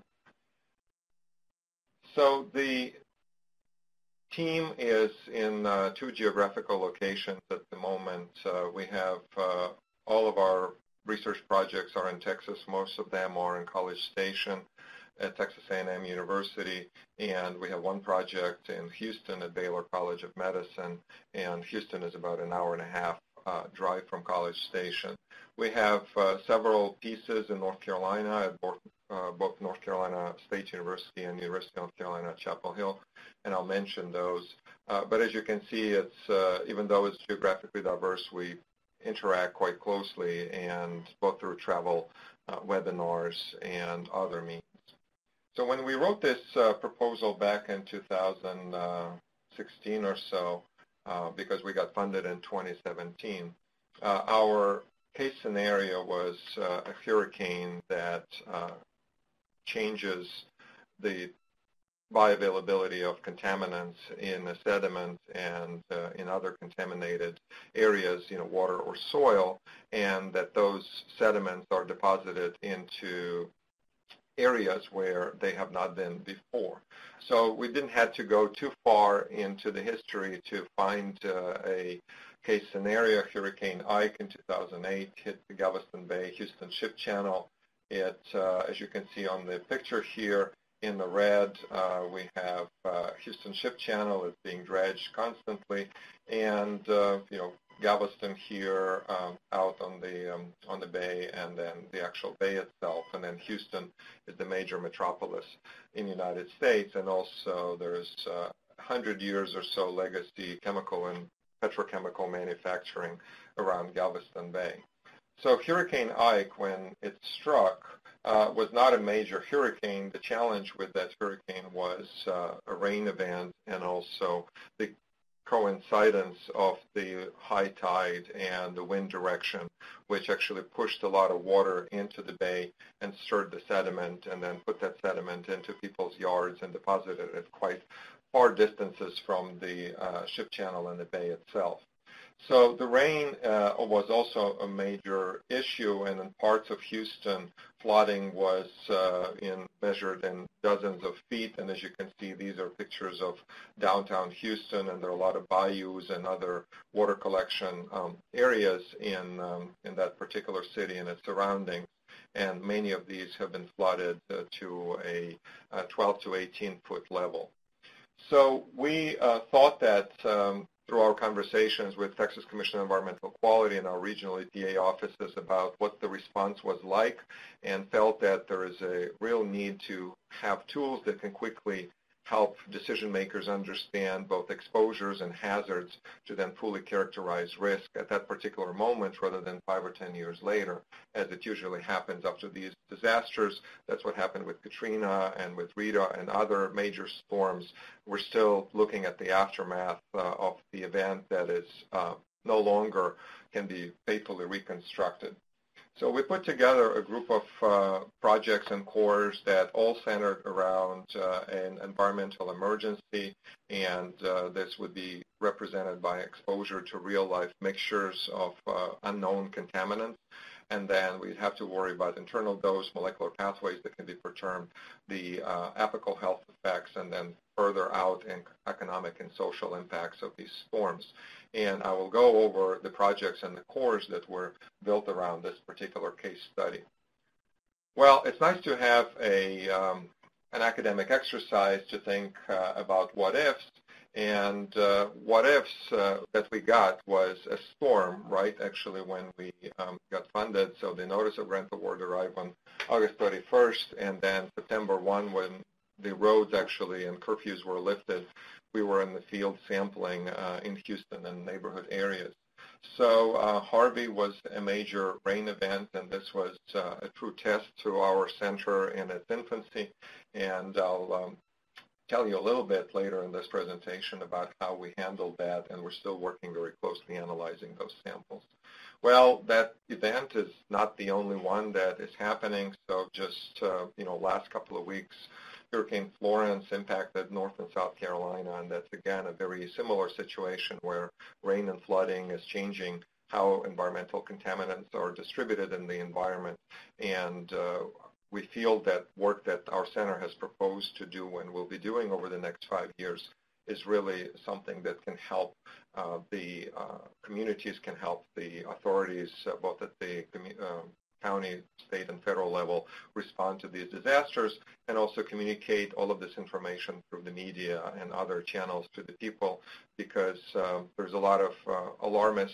So the team is in 2 geographical locations at the moment. We have all of our research projects are in Texas. Most of them are in College Station at Texas A&M University, and we have one project in Houston at Baylor College of Medicine, and Houston is about an hour-and-a-half drive from College Station. We have several pieces in North Carolina at both North Carolina State University and University of North Carolina at Chapel Hill, and I'll mention those. But as you can see, it's even though it's geographically diverse, we interact quite closely, and both through travel, webinars, and other means. So when we wrote this proposal back in 2016 or so, because we got funded in 2017, our case scenario was a hurricane that changes the bioavailability of contaminants in the sediment and in other contaminated areas, water or soil, and that those sediments are deposited into areas where they have not been before. So we didn't have to go too far into the history to find a case scenario. Hurricane Ike in 2008 hit the Galveston Bay, Houston Ship Channel. It, as you can see on the picture here, in the red, we have Houston Ship Channel. It's being dredged constantly, and Galveston here out on the bay, and then the actual bay itself, and then Houston is the major metropolis in the United States, and also there's 100 years or so legacy chemical and petrochemical manufacturing around Galveston Bay. So Hurricane Ike, when it struck, was not a major hurricane. The challenge with that hurricane was a rain event and also the coincidence of the high tide and the wind direction, which actually pushed a lot of water into the bay and stirred the sediment and then put that sediment into people's yards and deposited it at quite far distances from the ship channel and the bay itself. So the rain was also a major issue, and in parts of Houston, flooding was measured in dozens of feet. And as you can see, these are pictures of downtown Houston, and there are a lot of bayous and other water collection areas in that particular city and its surroundings. And many of these have been flooded to a 12 to 18-foot level. So we thought that through our conversations with Texas Commission on Environmental Quality and our regional EPA offices about what the response was like, and felt that there is a real need to have tools that can quickly help decision makers understand both exposures and hazards to then fully characterize risk at that particular moment rather than 5 or 10 years later, as it usually happens after these disasters. That's what happened with Katrina and with Rita and other major storms. We're still looking at the aftermath of the event that is no longer can be faithfully reconstructed. So we put together a group of projects and cores that all centered around an environmental emergency, and this would be represented by exposure to real-life mixtures of unknown contaminants. And then we'd have to worry about internal dose, molecular pathways that can be perturbed, the apical health effects, and then further out in economic and social impacts of these storms. And I will go over the projects and the cores that were built around this particular case study. Well, it's nice to have an academic exercise to think about what ifs. And what ifs that we got was a storm, right, actually, when we got funded. So the notice of grant award arrived on August 31st, and then September 1, when the roads actually and curfews were lifted, we were in the field sampling in Houston and neighborhood areas. So Harvey was a major rain event, and this was a true test to our center in its infancy. And I'll tell you a little bit later in this presentation about how we handled that, and we're still working very closely analyzing those samples. Well, that event is not the only one that is happening. So just, last couple of weeks, Hurricane Florence impacted North and South Carolina, and that's, again, a very similar situation where rain and flooding is changing how environmental contaminants are distributed in the environment. And we feel that work that our center has proposed to do and will be doing over the next 5 years is really something that can help the communities, can help the authorities, both at the county, state, and federal level, respond to these disasters, and also communicate all of this information through the media and other channels to the people, because there's a lot of alarmist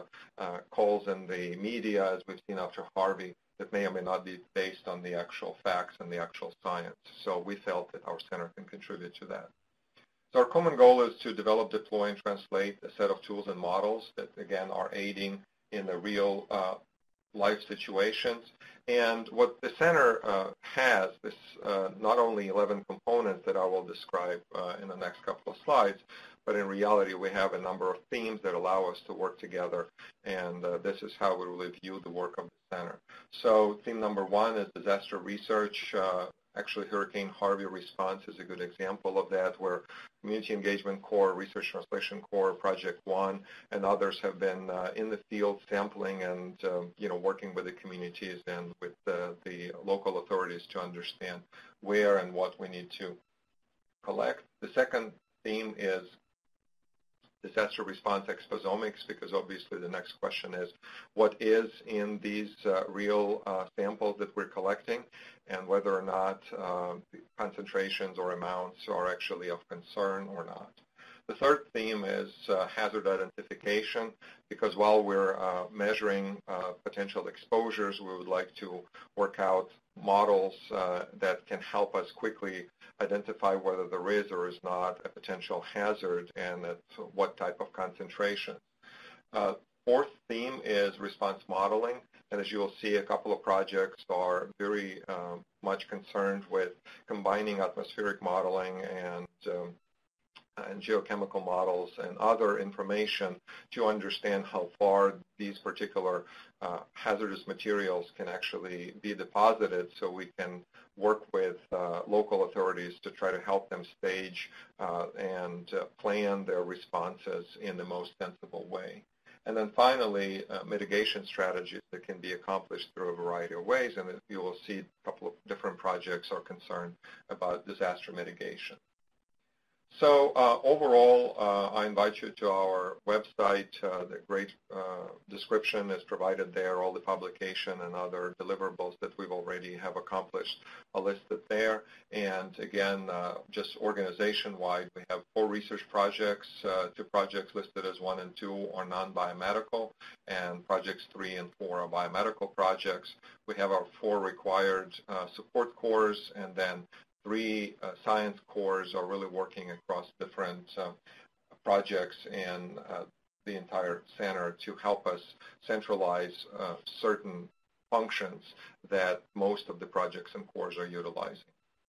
calls in the media, as we've seen after Harvey, that may or may not be based on the actual facts and the actual science. So we felt that our center can contribute to that. So our common goal is to develop, deploy, and translate a set of tools and models that, again, are aiding in the real life situations. And what the center has is not only 11 components that I will describe in the next couple of slides, but in reality we have a number of themes that allow us to work together, and this is how we really view the work of the center. So theme number 1 is disaster research. Actually, Hurricane Harvey response is a good example of that, where Community Engagement Corps, Research Translation Corps, Project One, and others have been in the field sampling and working with the communities and with the local authorities to understand where and what we need to collect. The second theme is disaster response exposomics, because obviously the next question is what is in these real samples that we're collecting, and whether or not concentrations or amounts are actually of concern or not. The third theme is hazard identification, because while we're measuring potential exposures, we would like to work out models that can help us quickly identify whether there is or is not a potential hazard and at what type of concentration. Fourth theme is response modeling, And as you will see, a couple of projects are very much concerned with combining atmospheric modeling and geochemical models and other information to understand how far these particular hazardous materials can actually be deposited, so we can work with local authorities to try to help them stage and plan their responses in the most sensible way. And then finally, mitigation strategies that can be accomplished through a variety of ways, and you will see a couple of different projects are concerned about disaster mitigation. So overall, I invite you to our website. The great description is provided there. All the publication and other deliverables that we've already have accomplished are listed there. And again, just organization-wide, we have 4 research projects. 2 projects listed as 1 and 2 are non-biomedical, and projects 3 and 4 are biomedical projects. We have our 4 required support cores, and then 3 science cores are really working across different projects and the entire center to help us centralize certain functions that most of the projects and cores are utilizing.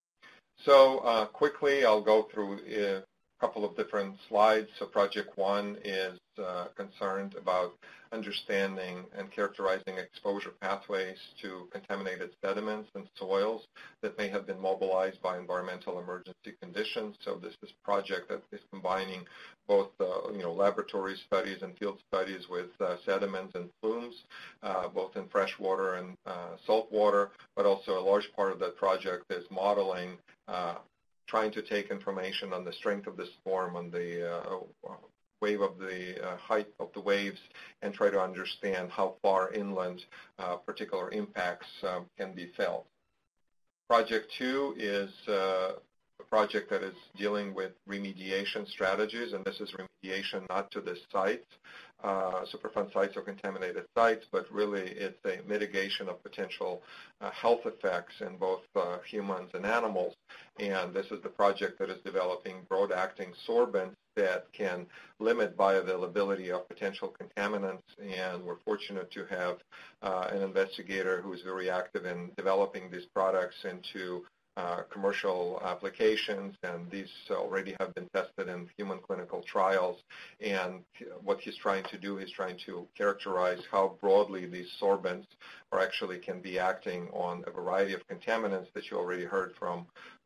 So quickly, I'll go through a couple of different slides. So project 1 is concerned about understanding and characterizing exposure pathways to contaminated sediments and soils that may have been mobilized by environmental emergency conditions. So this is a project that is combining both laboratory studies and field studies with sediments and plumes, both in fresh water and salt water, but also a large part of that project is modeling, trying to take information on the strength of the storm, on the wave of the height of the waves, and try to understand how far inland particular impacts can be felt. Project 2 is a project that is dealing with remediation strategies, and this is remediation not to the sites, Superfund sites or contaminated sites, but really it's a mitigation of potential health effects in both humans and animals. And this is the project that is developing broad-acting sorbents that can limit bioavailability of potential contaminants, and we're fortunate to have an investigator who is very active in developing these products into commercial applications, and these already have been tested in human clinical trials. And what he's trying to do is trying to characterize how broadly these sorbents actually can be acting on a variety of contaminants that you already heard from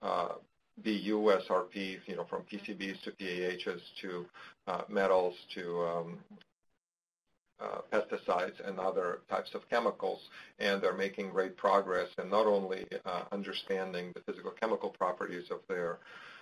BU, SRP, from PCBs to PAHs to metals to pesticides and other types of chemicals, and they're making great progress in not only understanding the physical chemical properties of their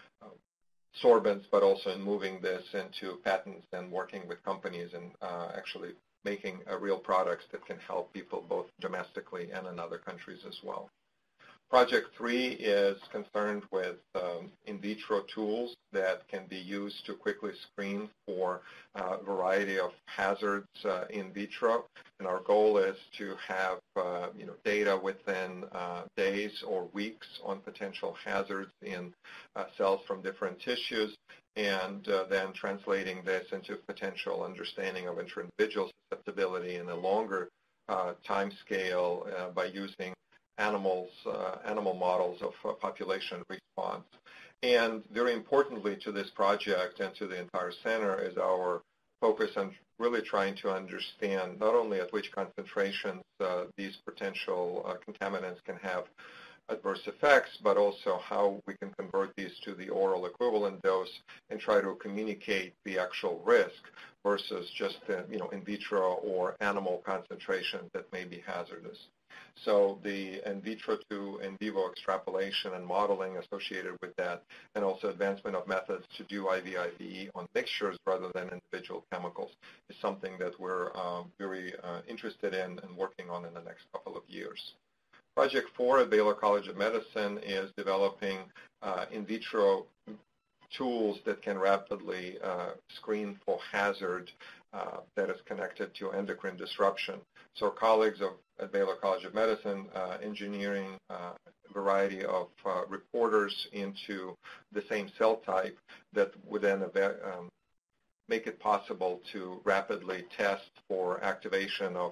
sorbents, but also in moving this into patents and working with companies and actually making real products that can help people both domestically and in other countries as well. Project 3 is concerned with in vitro tools that can be used to quickly screen for a variety of hazards in vitro. And our goal is to have data within days or weeks on potential hazards in cells from different tissues, and then translating this into potential understanding of inter-individual susceptibility in a longer time scale by using animal models of population response. And very importantly to this project and to the entire center is our focus on really trying to understand not only at which concentrations these potential contaminants can have adverse effects, but also how we can convert these to the oral equivalent dose and try to communicate the actual risk versus just in vitro or animal concentrations that may be hazardous. So the in vitro to in vivo extrapolation and modeling associated with that, and also advancement of methods to do IVIVE on mixtures rather than individual chemicals, is something that we're very interested in and working on in the next couple of years. Project 4 at Baylor College of Medicine is developing in vitro tools that can rapidly screen for hazard that is connected to endocrine disruption. So our colleagues at Baylor College of Medicine engineering a variety of reporters into the same cell type that would then make it possible to rapidly test for activation of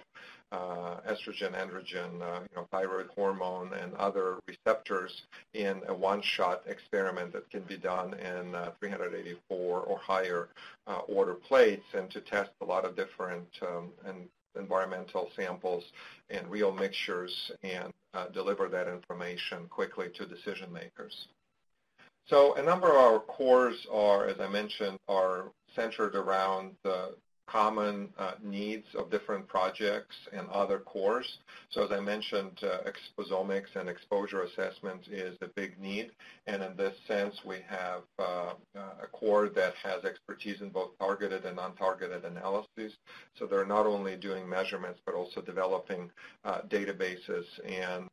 estrogen, androgen, thyroid hormone, and other receptors in a one-shot experiment that can be done in 384 or higher order plates, and to test a lot of different environmental samples and real mixtures and deliver that information quickly to decision makers. So a number of our cores are, as I mentioned, are centered around the common needs of different projects and other cores. So as I mentioned, exposomics and exposure assessment is a big need, and in this sense we have a core that has expertise in both targeted and untargeted analyses. So they're not only doing measurements but also developing databases and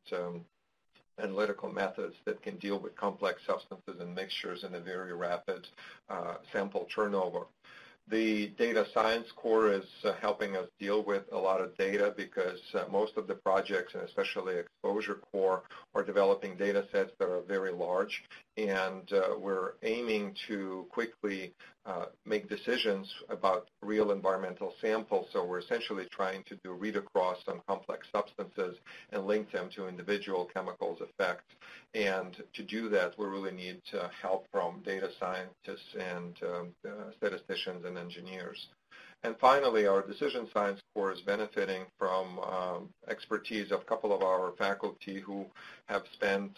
analytical methods that can deal with complex substances and mixtures in a very rapid sample turnover. The data science core is helping us deal with a lot of data because most of the projects, and especially exposure core, are developing data sets that are very large, and we're aiming to quickly make decisions about real environmental samples. So we're essentially trying to do read across on complex substances and link them to individual chemicals' effects. And to do that, we really need help from data scientists and statisticians and engineers. And finally, our decision science core is benefiting from expertise of a couple of our faculty who have spent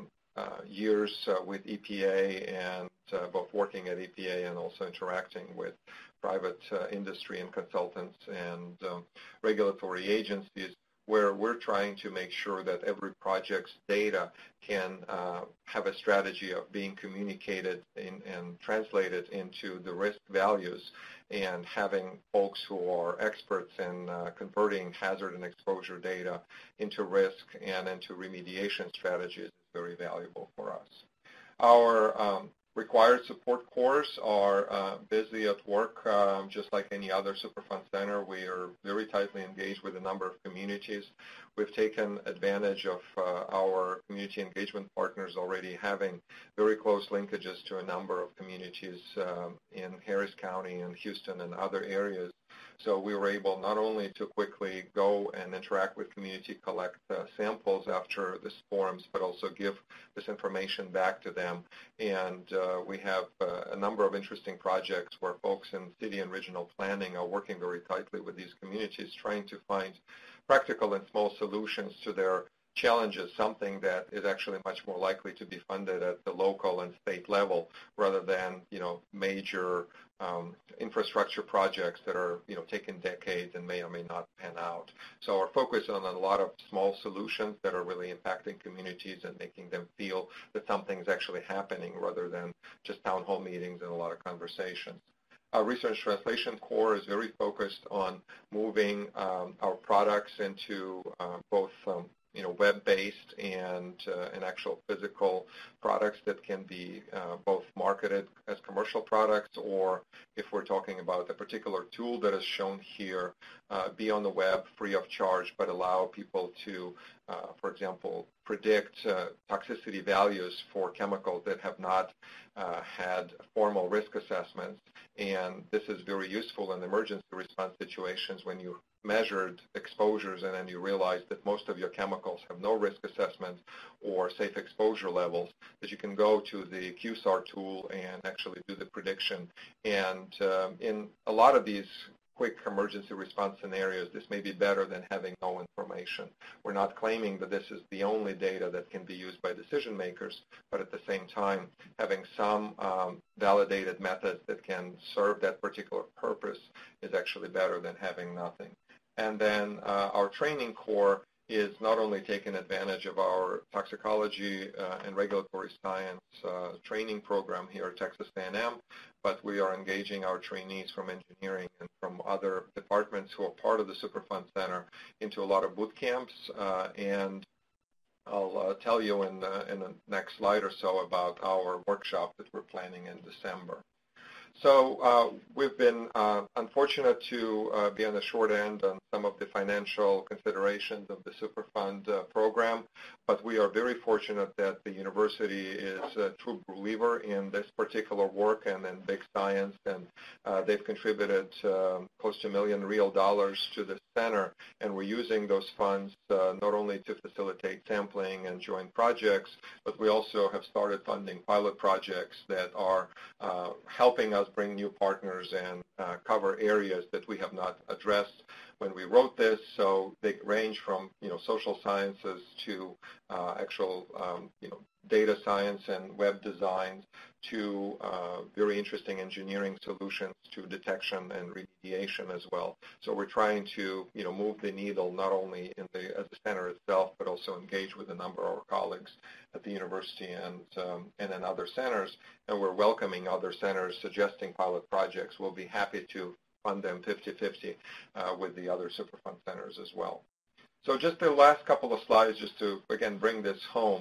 years with EPA and both working at EPA and also interacting with private industry and consultants and regulatory agencies, where we're trying to make sure that every project's data can have a strategy of being communicated and translated into the risk values, and having folks who are experts in converting hazard and exposure data into risk and into remediation strategies is very valuable for us. Our required support cores are busy at work, just like any other Superfund center. We are very tightly engaged with a number of communities. We've taken advantage of our community engagement partners already having very close linkages to a number of communities in Harris County and Houston and other areas. So we were able not only to quickly go and interact with community, collect samples after these forums, but also give this information back to them. And we have a number of interesting projects where folks in city and regional planning are working very tightly with these communities, trying to find practical and small solutions to their challenges, something that is actually much more likely to be funded at the local and state level rather than, major infrastructure projects that are, taking decades and may or may not pan out. So our focus on a lot of small solutions that are really impacting communities and making them feel that something is actually happening rather than just town hall meetings and a lot of conversations. Our research translation core is very focused on moving our products into both web-based and actual physical products that can be both marketed as commercial products, or if we're talking about a particular tool that is shown here, be on the web free of charge, but allow people to, for example, predict toxicity values for chemicals that have not had formal risk assessments. And this is very useful in emergency response situations when you measured exposures and then you realize that most of your chemicals have no risk assessment or safe exposure levels, that you can go to the QSAR tool and actually do the prediction. And in a lot of these quick emergency response scenarios, this may be better than having no information. We're not claiming that this is the only data that can be used by decision makers, but at the same time, having some validated methods that can serve that particular purpose is actually better than having nothing. And then our training core is not only taking advantage of our toxicology and regulatory science training program here at Texas A&M, but we are engaging our trainees from engineering and from other departments who are part of the Superfund Center into a lot of boot camps. And I'll tell you in the next slide or so about our workshop that we're planning in December. So we've been unfortunate to be on the short end on some of the financial considerations of the Superfund program, but we are very fortunate that the university is a true believer in this particular work and in big science, and they've contributed close to $1 million real to the center, and we're using those funds not only to facilitate sampling and joint projects, but we also have started funding pilot projects that are helping us bring new partners and cover areas that we have not addressed when we wrote this. So they range from social sciences to actual data science and web designs to very interesting engineering solutions to detection and remediation as well. So we're trying to move the needle not only at the center itself, but also engage with a number of our colleagues at the university and in other centers. And we're welcoming other centers suggesting pilot projects. We'll be happy to fund them 50-50 with the other Superfund centers as well. So just the last couple of slides just to, again, bring this home.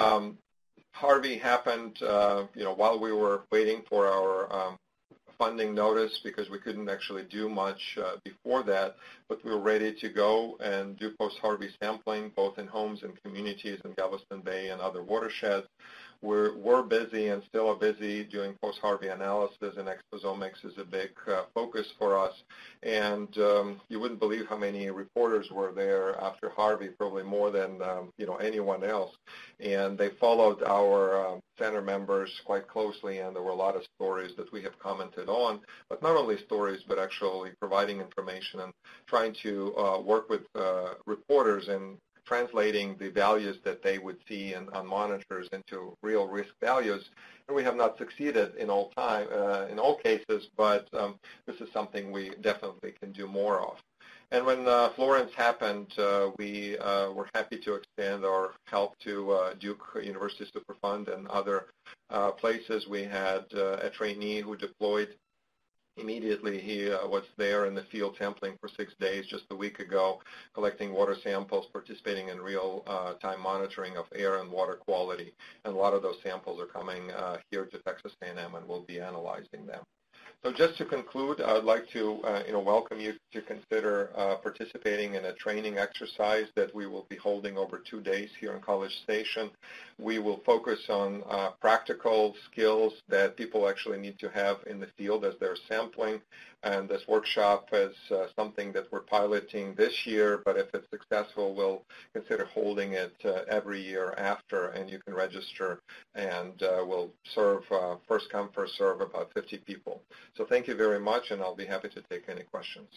Harvey happened, while we were waiting for our funding notice because we couldn't actually do much before that, but we were ready to go and do post-Harvey sampling both in homes and communities in Galveston Bay and other watersheds. We're busy and still are busy doing post-Harvey analysis, and exposomics is a big focus for us. And you wouldn't believe how many reporters were there after Harvey, probably more than anyone else. And they followed our center members quite closely, and there were a lot of stories that we have commented on, but not only stories, but actually providing information and trying to work with reporters and translating the values that they would see on monitors into real risk values. And we have not succeeded in all cases, but this is something we definitely can do more of. And when Florence happened, we were happy to extend our help to Duke University Superfund and other places. We had a trainee who deployed immediately. He was there in the field sampling for 6 days just a week ago, collecting water samples, participating in real-time monitoring of air and water quality. And a lot of those samples are coming here to Texas A&M, and we'll be analyzing them. So just to conclude, I would like to welcome you to consider participating in a training exercise that we will be holding over 2 days here in College Station. We will focus on practical skills that people actually need to have in the field as they're sampling. And this workshop is something that we're piloting this year, but if it's successful, we'll consider holding it every year after, and you can register, and we'll serve first come, first serve about 50 people. So thank you very much, and I'll be happy to take any questions.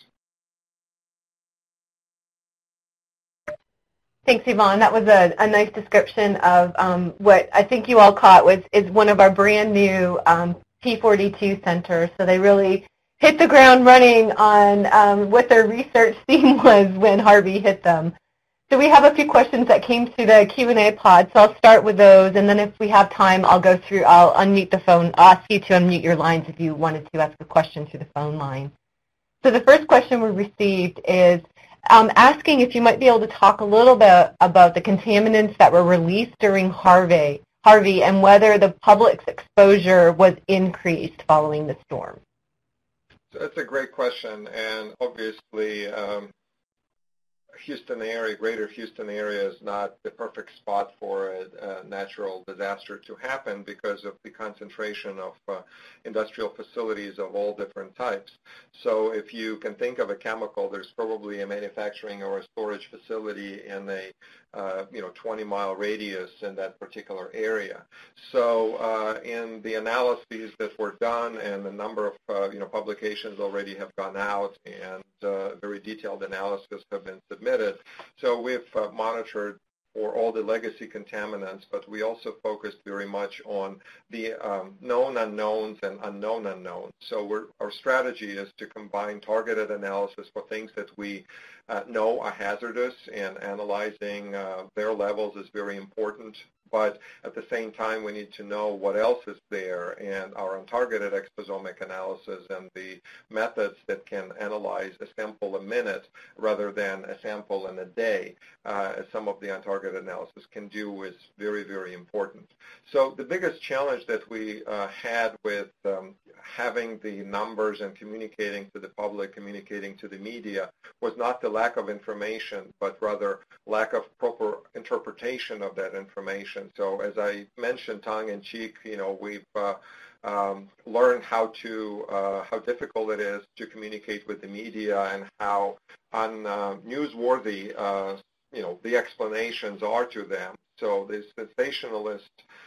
Thanks, Ivan. That was a nice description of what I think you all caught is one of our brand new P42 centers. So they really hit the ground running on what their research theme was when Harvey hit them. So we have a few questions that came through the Q&A pod, so I'll start with those, and then if we have time, I'll unmute the phone. I'll ask you to unmute your lines if you wanted to ask a question through the phone line. So the first question we received is asking if you might be able to talk a little bit about the contaminants that were released during Harvey and whether the public's exposure was increased following the storm. That's a great question, and obviously Houston area, greater Houston area is not the perfect spot for a natural disaster to happen because of the concentration of industrial facilities of all different types. So if you can think of a chemical, there's probably a manufacturing or a storage facility in a 20-mile radius in that particular area. So in the analyses that were done, and the number of publications already have gone out, and very detailed analysis have been submitted. So we've monitored for all the legacy contaminants, but we also focused very much on the known unknowns and unknown unknowns. So our strategy is to combine targeted analysis for things that we know are hazardous, and analyzing their levels is very important. But at the same time, we need to know what else is there, and our untargeted exposomic analysis and the methods that can analyze a sample a minute rather than a sample in a day, as some of the untargeted analysis can do, is very, very important. So the biggest challenge that we had with having the numbers and communicating to the public, communicating to the media, was not the lack of information, but rather lack of proper interpretation of that information. So as I mentioned, tongue-in-cheek, we've learned how difficult it is to communicate with the media and how unnewsworthy the explanations are to them. So the sensationalist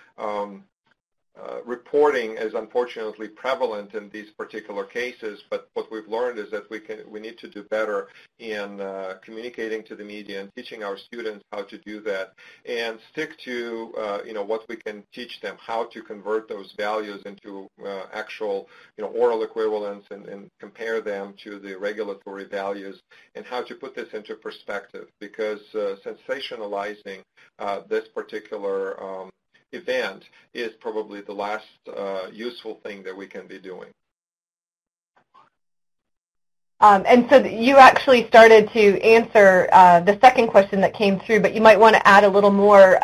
reporting is unfortunately prevalent in these particular cases, but what we've learned is that we need to do better in communicating to the media and teaching our students how to do that, and stick to what we can teach them, how to convert those values into actual oral equivalents and compare them to the regulatory values, and how to put this into perspective, because sensationalizing this particular event is probably the last useful thing that we can be doing. And so you actually started to answer the second question that came through, but you might want to add a little more.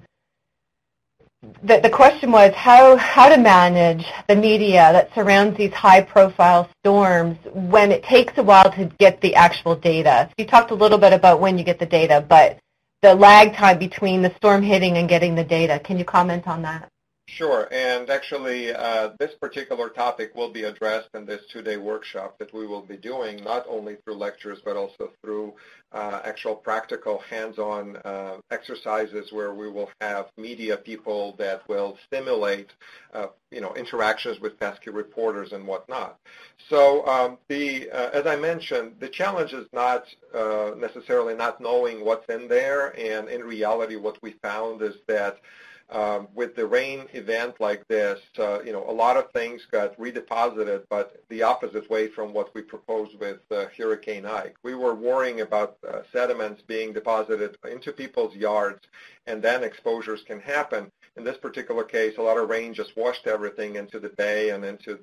The question was how to manage the media that surrounds these high-profile storms when it takes a while to get the actual data. So you talked a little bit about when you get the data, but the lag time between the storm hitting and getting the data. Can you comment on that? Sure, and actually this particular topic will be addressed in this two-day workshop that we will be doing, not only through lectures but also through actual practical hands-on exercises where we will have media people that will stimulate interactions with pesky reporters and whatnot. So as I mentioned, the challenge is not necessarily not knowing what's in there, and in reality what we found is that with the rain event like this, a lot of things got redeposited, but the opposite way from what we proposed with Hurricane Ike. We were worrying about sediments being deposited into people's yards, and then exposures can happen. In this particular case, a lot of rain just washed everything into the bay and into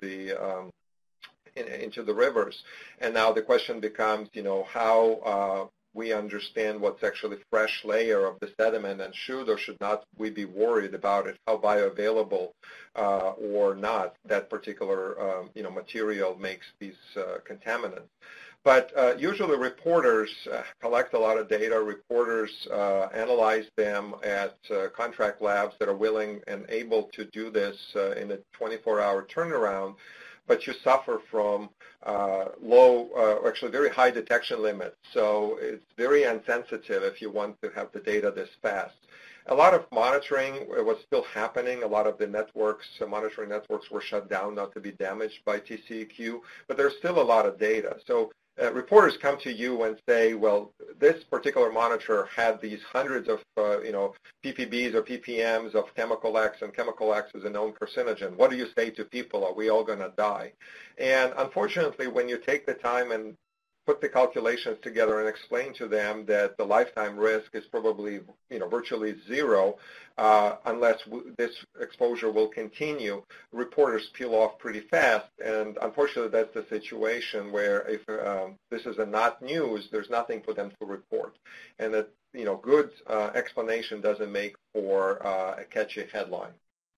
the rivers. And now the question becomes, how we understand what's actually fresh layer of the sediment, and should or should not we be worried about it, how bioavailable or not that particular material makes these contaminants. But usually reporters collect a lot of data. Reporters analyze them at contract labs that are willing and able to do this in a 24-hour turnaround. But you suffer from actually very high detection limits. So it's very insensitive if you want to have the data this fast. A lot of monitoring was still happening. A lot of the monitoring networks were shut down not to be damaged by TCEQ, but there's still a lot of data. So reporters come to you and say, well, this particular monitor had these hundreds of, ppbs or ppms of chemical X, and chemical X is a known carcinogen. What do you say to people? Are we all going to die? And unfortunately, when you take the time and put the calculations together and explain to them that the lifetime risk is probably, virtually zero, unless this exposure will continue, reporters peel off pretty fast. And unfortunately, that's the situation where if this is not news, there's nothing for them to report. And that, good explanation doesn't make for a catchy headline.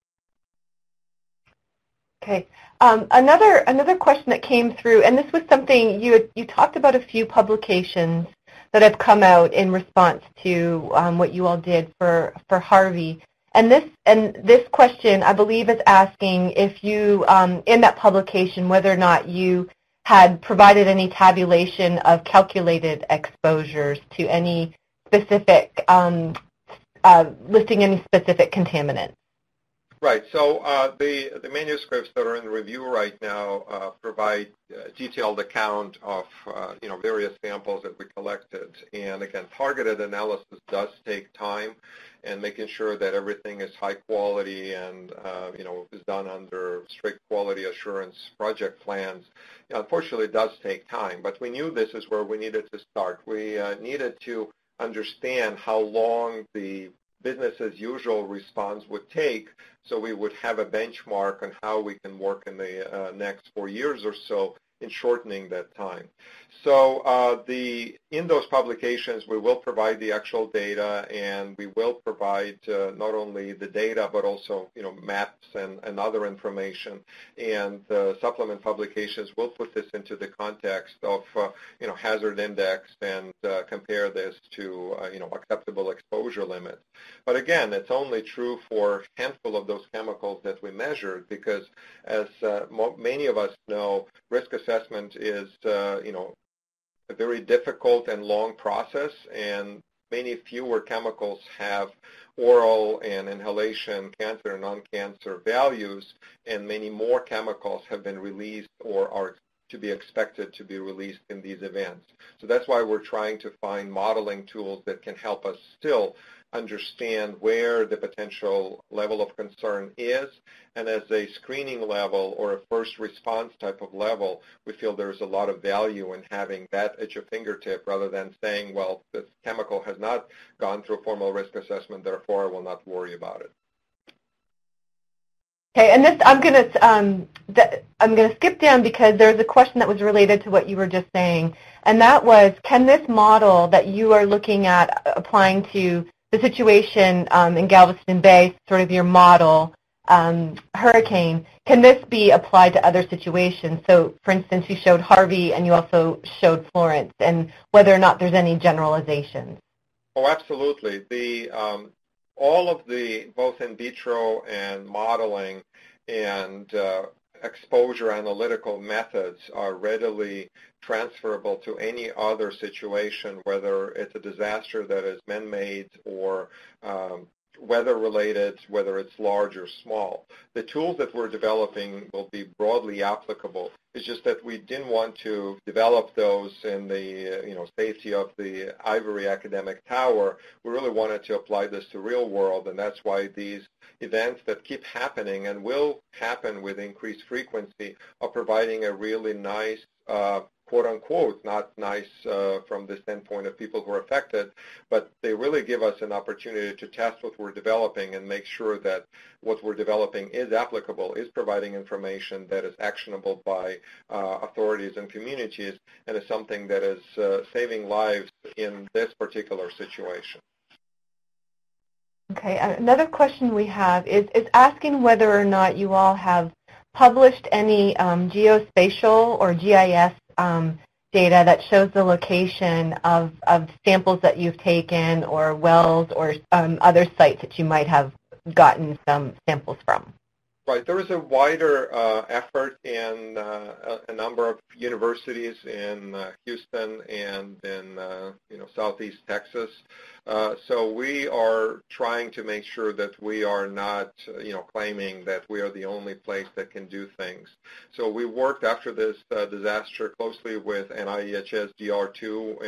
Okay. Another question that came through, and this was something you talked about a few publications that have come out in response to what you all did for Harvey. And this question, I believe, is asking if you, in that publication, whether or not you had provided any tabulation of calculated exposures to any specific, listing any specific contaminants. Right. So the manuscripts that are in review right now provide a detailed account of various samples that we collected. And again, targeted analysis does take time, and making sure that everything is high quality and is done under strict quality assurance project plans. Unfortunately, it does take time. But we knew this is where we needed to start. We needed to understand how long the business as usual response would take, so we would have a benchmark on how we can work in the next 4 years or so in shortening that time. So in those publications, we will provide the actual data, and we will provide not only the data, but also maps and other information. And the supplement publications will put this into the context of hazard index and compare this to acceptable exposure limits. But again, it's only true for a handful of those chemicals that we measured, because as many of us know, risk assessment is a very difficult and long process, and many fewer chemicals have oral and inhalation cancer and non-cancer values, and many more chemicals have been released or are to be expected to be released in these events. So that's why we're trying to find modeling tools that can help us still understand where the potential level of concern is, and as a screening level or a first response type of level, we feel there's a lot of value in having that at your fingertip rather than saying, well, this chemical has not gone through a formal risk assessment, therefore I will not worry about it. Okay, and this I'm gonna skip down because there's a question that was related to what you were just saying, and that was, can this model that you are looking at applying to the situation in Galveston Bay, sort of your model hurricane, can this be applied to other situations? So, for instance, you showed Harvey and you also showed Florence, and whether or not there's any generalizations. Oh, absolutely. All of the both in vitro and modeling and exposure analytical methods are readily transferable to any other situation, whether it's a disaster that is man-made or weather-related, whether it's large or small. The tools that we're developing will be broadly applicable. It's just that we didn't want to develop those in the safety of the ivory academic tower. We really wanted to apply this to real world, and that's why these events that keep happening and will happen with increased frequency are providing a really nice quote-unquote, not nice from the standpoint of people who are affected, but they really give us an opportunity to test what we're developing and make sure that what we're developing is applicable, is providing information that is actionable by authorities and communities, and is something that is saving lives in this particular situation. Okay, another question we have is asking whether or not you all have published any geospatial or GIS data that shows the location of samples that you've taken, or wells, or other sites that you might have gotten some samples from. Right. There is a wider effort in a number of universities in Houston and in Southeast Texas. So we are trying to make sure that we are not claiming that we are the only place that can do things. So we worked after this disaster closely with NIEHS DR2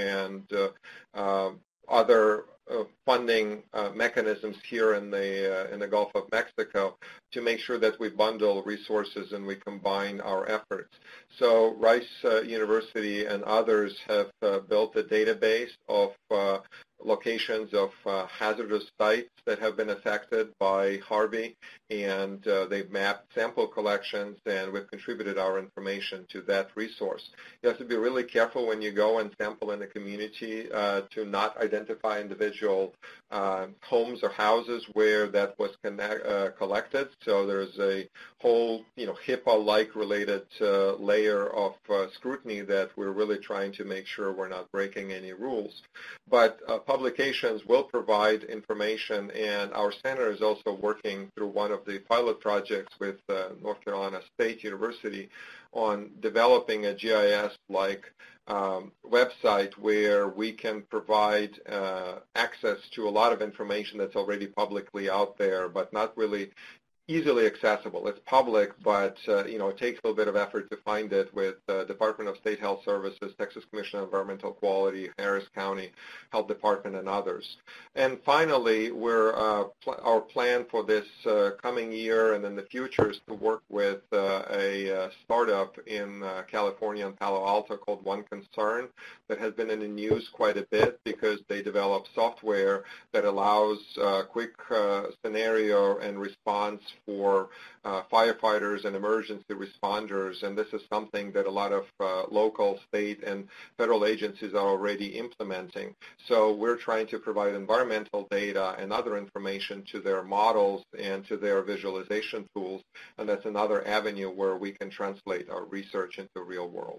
and other funding mechanisms here in the Gulf of Mexico to make sure that we bundle resources and we combine our efforts. So Rice University and others have built a database of locations of hazardous sites that have been affected by Harvey, and they've mapped sample collections, and we've contributed our information to that resource. You have to be really careful when you go and sample in the community to not identify individual homes or houses where that was collected. So there's a whole HIPAA-like related layer of scrutiny that we're really trying to make sure we're not breaking any rules. But publications will provide information, and our center is also working through one of the pilot projects with North Carolina State University on developing a GIS-like website where we can provide access to a lot of information that's already publicly out there, but not really easily accessible. It's public, but it takes a little bit of effort to find it with Department of State Health Services, Texas Commission on Environmental Quality, Harris County Health Department, and others. And finally, our plan for this coming year and in the future is to work with a startup in California and Palo Alto called OneConcern that has been in the news quite a bit because they develop software that allows quick scenario and response for firefighters and emergency responders, and this is something that a lot of local, state, and federal agencies are already implementing. So we're trying to provide environmental data and other information to their models and to their visualization tools, and that's another avenue where we can translate our research into the real world.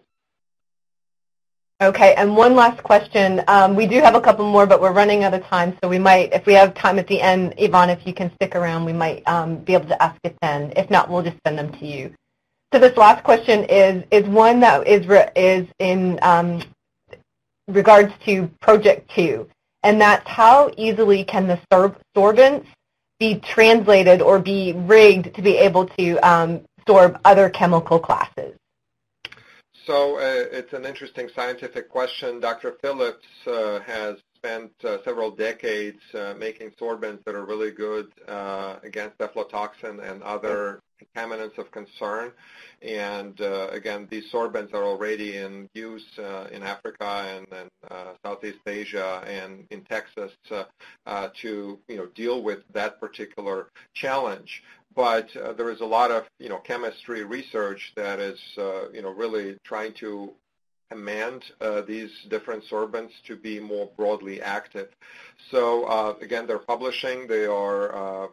Okay, and one last question. We do have a couple more, but we're running out of time, so we might, if we have time at the end, Yvonne, if you can stick around, we might be able to ask it then. If not, we'll just send them to you. So this last question is one that is in regards to Project 2, and that's how easily can the sorbents be translated or be rigged to be able to sorb other chemical classes? So it's an interesting scientific question. Dr. Phillips has spent several decades making sorbents that are really good against aflatoxin and other contaminants of concern. And again, these sorbents are already in use in Africa and Southeast Asia and in Texas to deal with that particular challenge. But there is a lot of chemistry research that is really trying to command these different sorbents to be more broadly active. So again, they're publishing. They are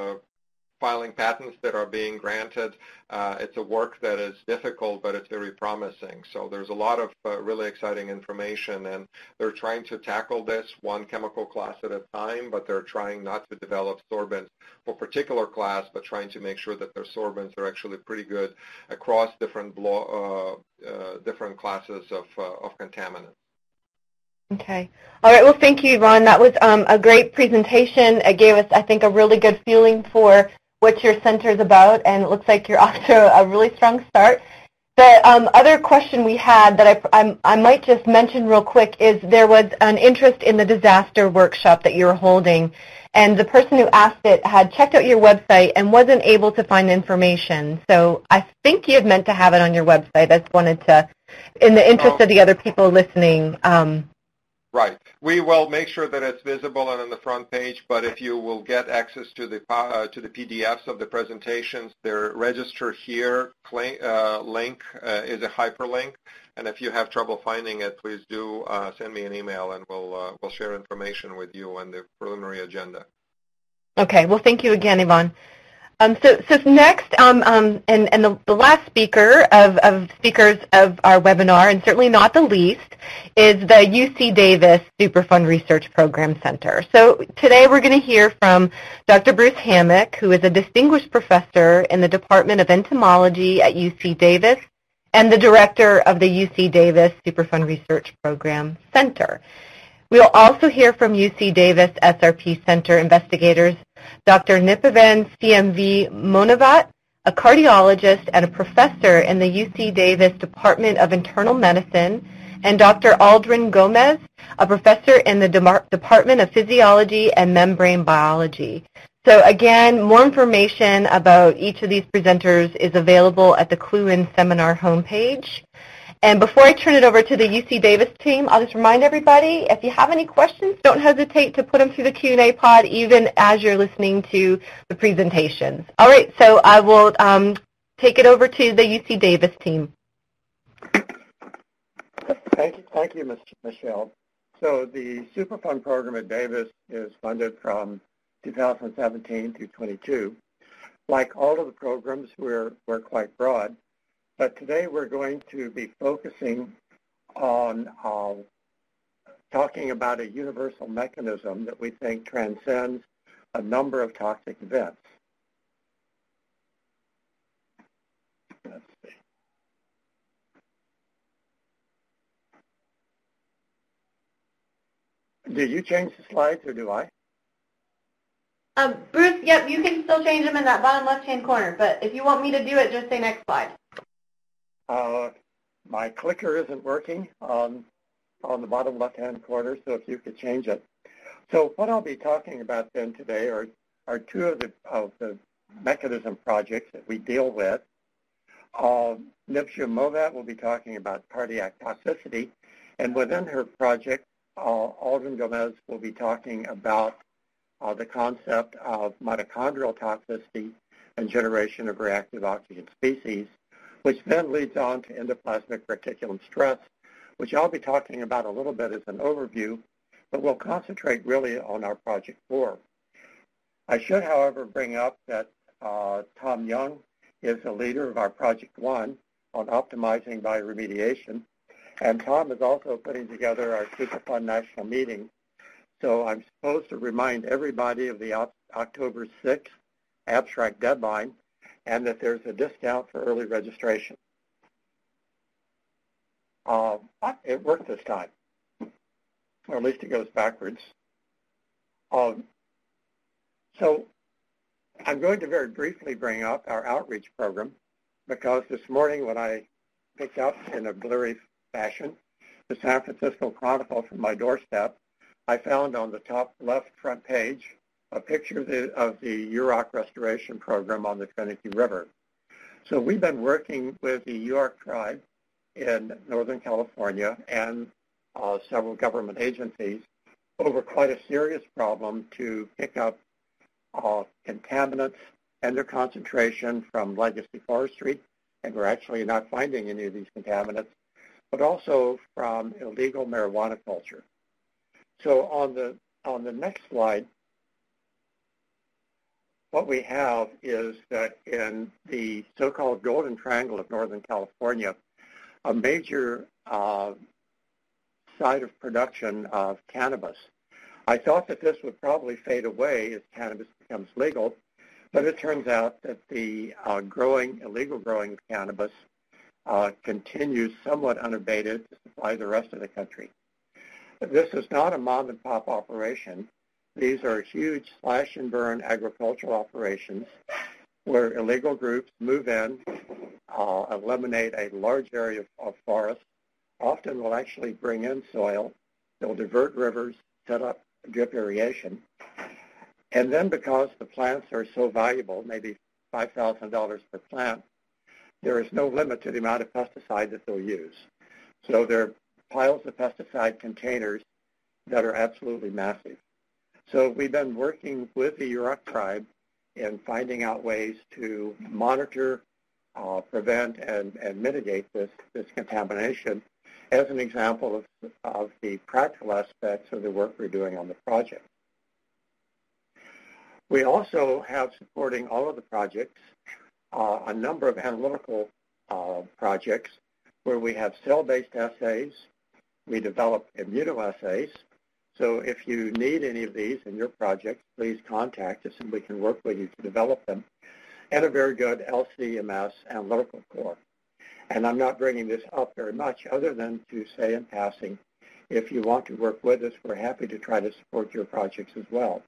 filing patents that are being granted. It's a work that is difficult, but it's very promising. So there's a lot of really exciting information, and they're trying to tackle this one chemical class at a time, but they're trying not to develop sorbents for a particular class, but trying to make sure that their sorbents are actually pretty good across different different classes of contaminants. Okay. All right. Well, thank you, Yvonne. That was a great presentation. It gave us, I think, a really good feeling for what your center is about, and it looks like you're off to a really strong start. The other question we had that I might just mention real quick is there was an interest in the disaster workshop that you were holding, and the person who asked it had checked out your website and wasn't able to find information. So I think you had meant to have it on your website. I just wanted to, in the interest of the other people listening. Right. We will make sure that it's visible and on the front page, but if you will get access to the PDFs of the presentations, their register here link is a hyperlink, and if you have trouble finding it, please do send me an email, and we'll share information with you on the preliminary agenda. Okay. Well, thank you again, Yvonne. So next, and the last speaker of speakers of our webinar, and certainly not the least, is the UC Davis Superfund Research Program Center. So today we're going to hear from Dr. Bruce Hammack, who is a distinguished professor in the Department of Entomology at UC Davis and the director of the UC Davis Superfund Research Program Center. We'll also hear from UC Davis SRP Center investigators Dr. Nipavan CMV Monavat, a cardiologist and a professor in the UC Davis Department of Internal Medicine, and Dr. Aldrin Gomez, a professor in the Department of Physiology and Membrane Biology. So again, more information about each of these presenters is available at the Clue-In Seminar homepage. And before I turn it over to the UC Davis team, I'll just remind everybody, if you have any questions, don't hesitate to put them through the Q&A pod even as you're listening to the presentations. All right, so I will take it over to the UC Davis team. Thank you, Michelle. So the Superfund program at Davis is funded from 2017 through 22. Like all of the programs, we're quite broad. But today we're going to be focusing on talking about a universal mechanism that we think transcends a number of toxic events. Let's see. Did you change the slides or do I? Bruce, yep, you can still change them in that bottom left-hand corner, but if you want me to do it, just say next slide. My clicker isn't working on the bottom left-hand corner, so if you could change it. So what I'll be talking about then today are two of the mechanism projects that we deal with. Nipsha Monavat will be talking about cardiac toxicity, and within her project, Aldrin Gomez will be talking about the concept of mitochondrial toxicity, and generation of reactive oxygen species, which then leads on to endoplasmic reticulum stress, which I'll be talking about a little bit as an overview, but we'll concentrate really on our Project 4. I should, however, bring up that Tom Young is the leader of our Project 1 on optimizing bioremediation, and Tom is also putting together our Superfund National Meeting. So I'm supposed to remind everybody of the October 6th abstract deadline and that there's a discount for early registration. It worked this time, or at least it goes backwards. So I'm going to very briefly bring up our outreach program because this morning when I picked up in a blurry fashion the San Francisco Chronicle from my doorstep, I found on the top left front page a picture of the Yurok restoration program on the Trinity River. So we've been working with the Yurok tribe in Northern California and several government agencies over quite a serious problem to pick up contaminants and their concentration from legacy forestry, and we're actually not finding any of these contaminants, but also from illegal marijuana culture. So on the next slide, what we have is that in the so-called Golden Triangle of Northern California, a major site of production of cannabis. I thought that this would probably fade away as cannabis becomes legal, but it turns out that the illegal growing of cannabis continues somewhat unabated to supply the rest of the country. This is not a mom-and-pop operation. These are huge slash-and-burn agricultural operations where illegal groups move in, eliminate a large area of forest, often will actually bring in soil, they'll divert rivers, set up drip irrigation, and then because the plants are so valuable, maybe $5,000 per plant, there is no limit to the amount of pesticide that they'll use. So there are piles of pesticide containers that are absolutely massive. So we've been working with the Yurok tribe in finding out ways to monitor, prevent, and mitigate this contamination as an example of the practical aspects of the work we're doing on the project. We also have supporting all of the projects a number of analytical projects where we have cell-based assays. We develop immunoassays. So if you need any of these in your project, please contact us and we can work with you to develop them. And a very good LC-MS analytical core. And I'm not bringing this up very much other than to say in passing, if you want to work with us, we're happy to try to support your projects as well.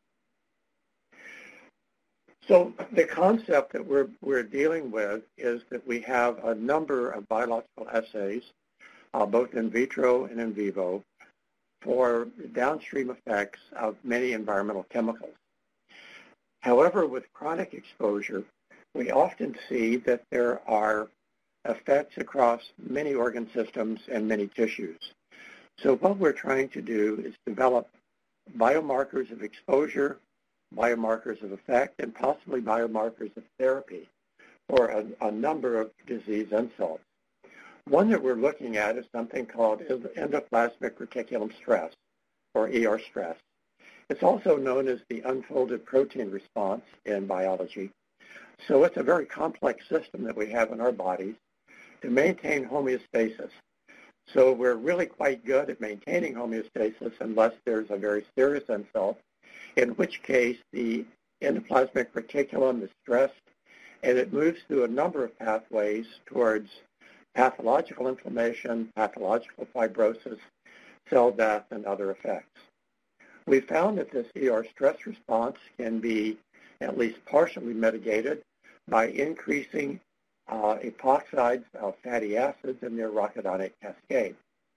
So the concept that we're dealing with is that we have a number of biological assays, both in vitro and in vivo, for downstream effects of many environmental chemicals. However, with chronic exposure, we often see that there are effects across many organ systems and many tissues. So what we're trying to do is develop biomarkers of exposure, biomarkers of effect, and possibly biomarkers of therapy for a number of disease insults. One that we're looking at is something called endoplasmic reticulum stress, or ER stress. It's also known as the unfolded protein response in biology. So it's a very complex system that we have in our bodies to maintain homeostasis. So we're really quite good at maintaining homeostasis unless there's a very serious insult, in which case the endoplasmic reticulum is stressed and it moves through a number of pathways towards pathological inflammation, pathological fibrosis, cell death, and other effects. We found that this ER stress response can be at least partially mitigated by increasing epoxides of fatty acids in their arachidonic cascade.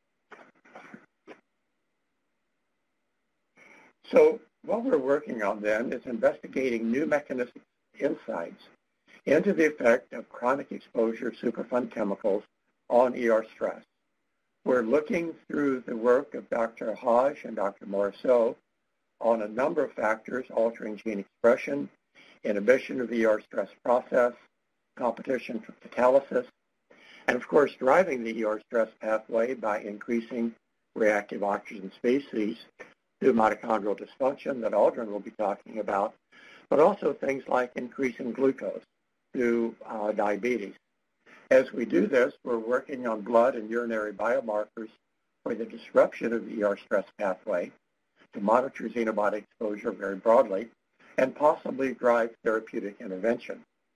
So what we're working on then is investigating new mechanistic insights into the effect of chronic exposure of Superfund chemicals on ER stress. We're looking through the work of Dr. Hodge and Dr. Morisseau on a number of factors altering gene expression, inhibition of the ER stress process, competition for catalysis, and of course driving the ER stress pathway by increasing reactive oxygen species through mitochondrial dysfunction that Aldrin will be talking about, but also things like increasing glucose through diabetes. As we do this, we're working on blood and urinary biomarkers for the disruption of the ER stress pathway to monitor xenobiotic exposure very broadly and possibly drive therapeutic intervention.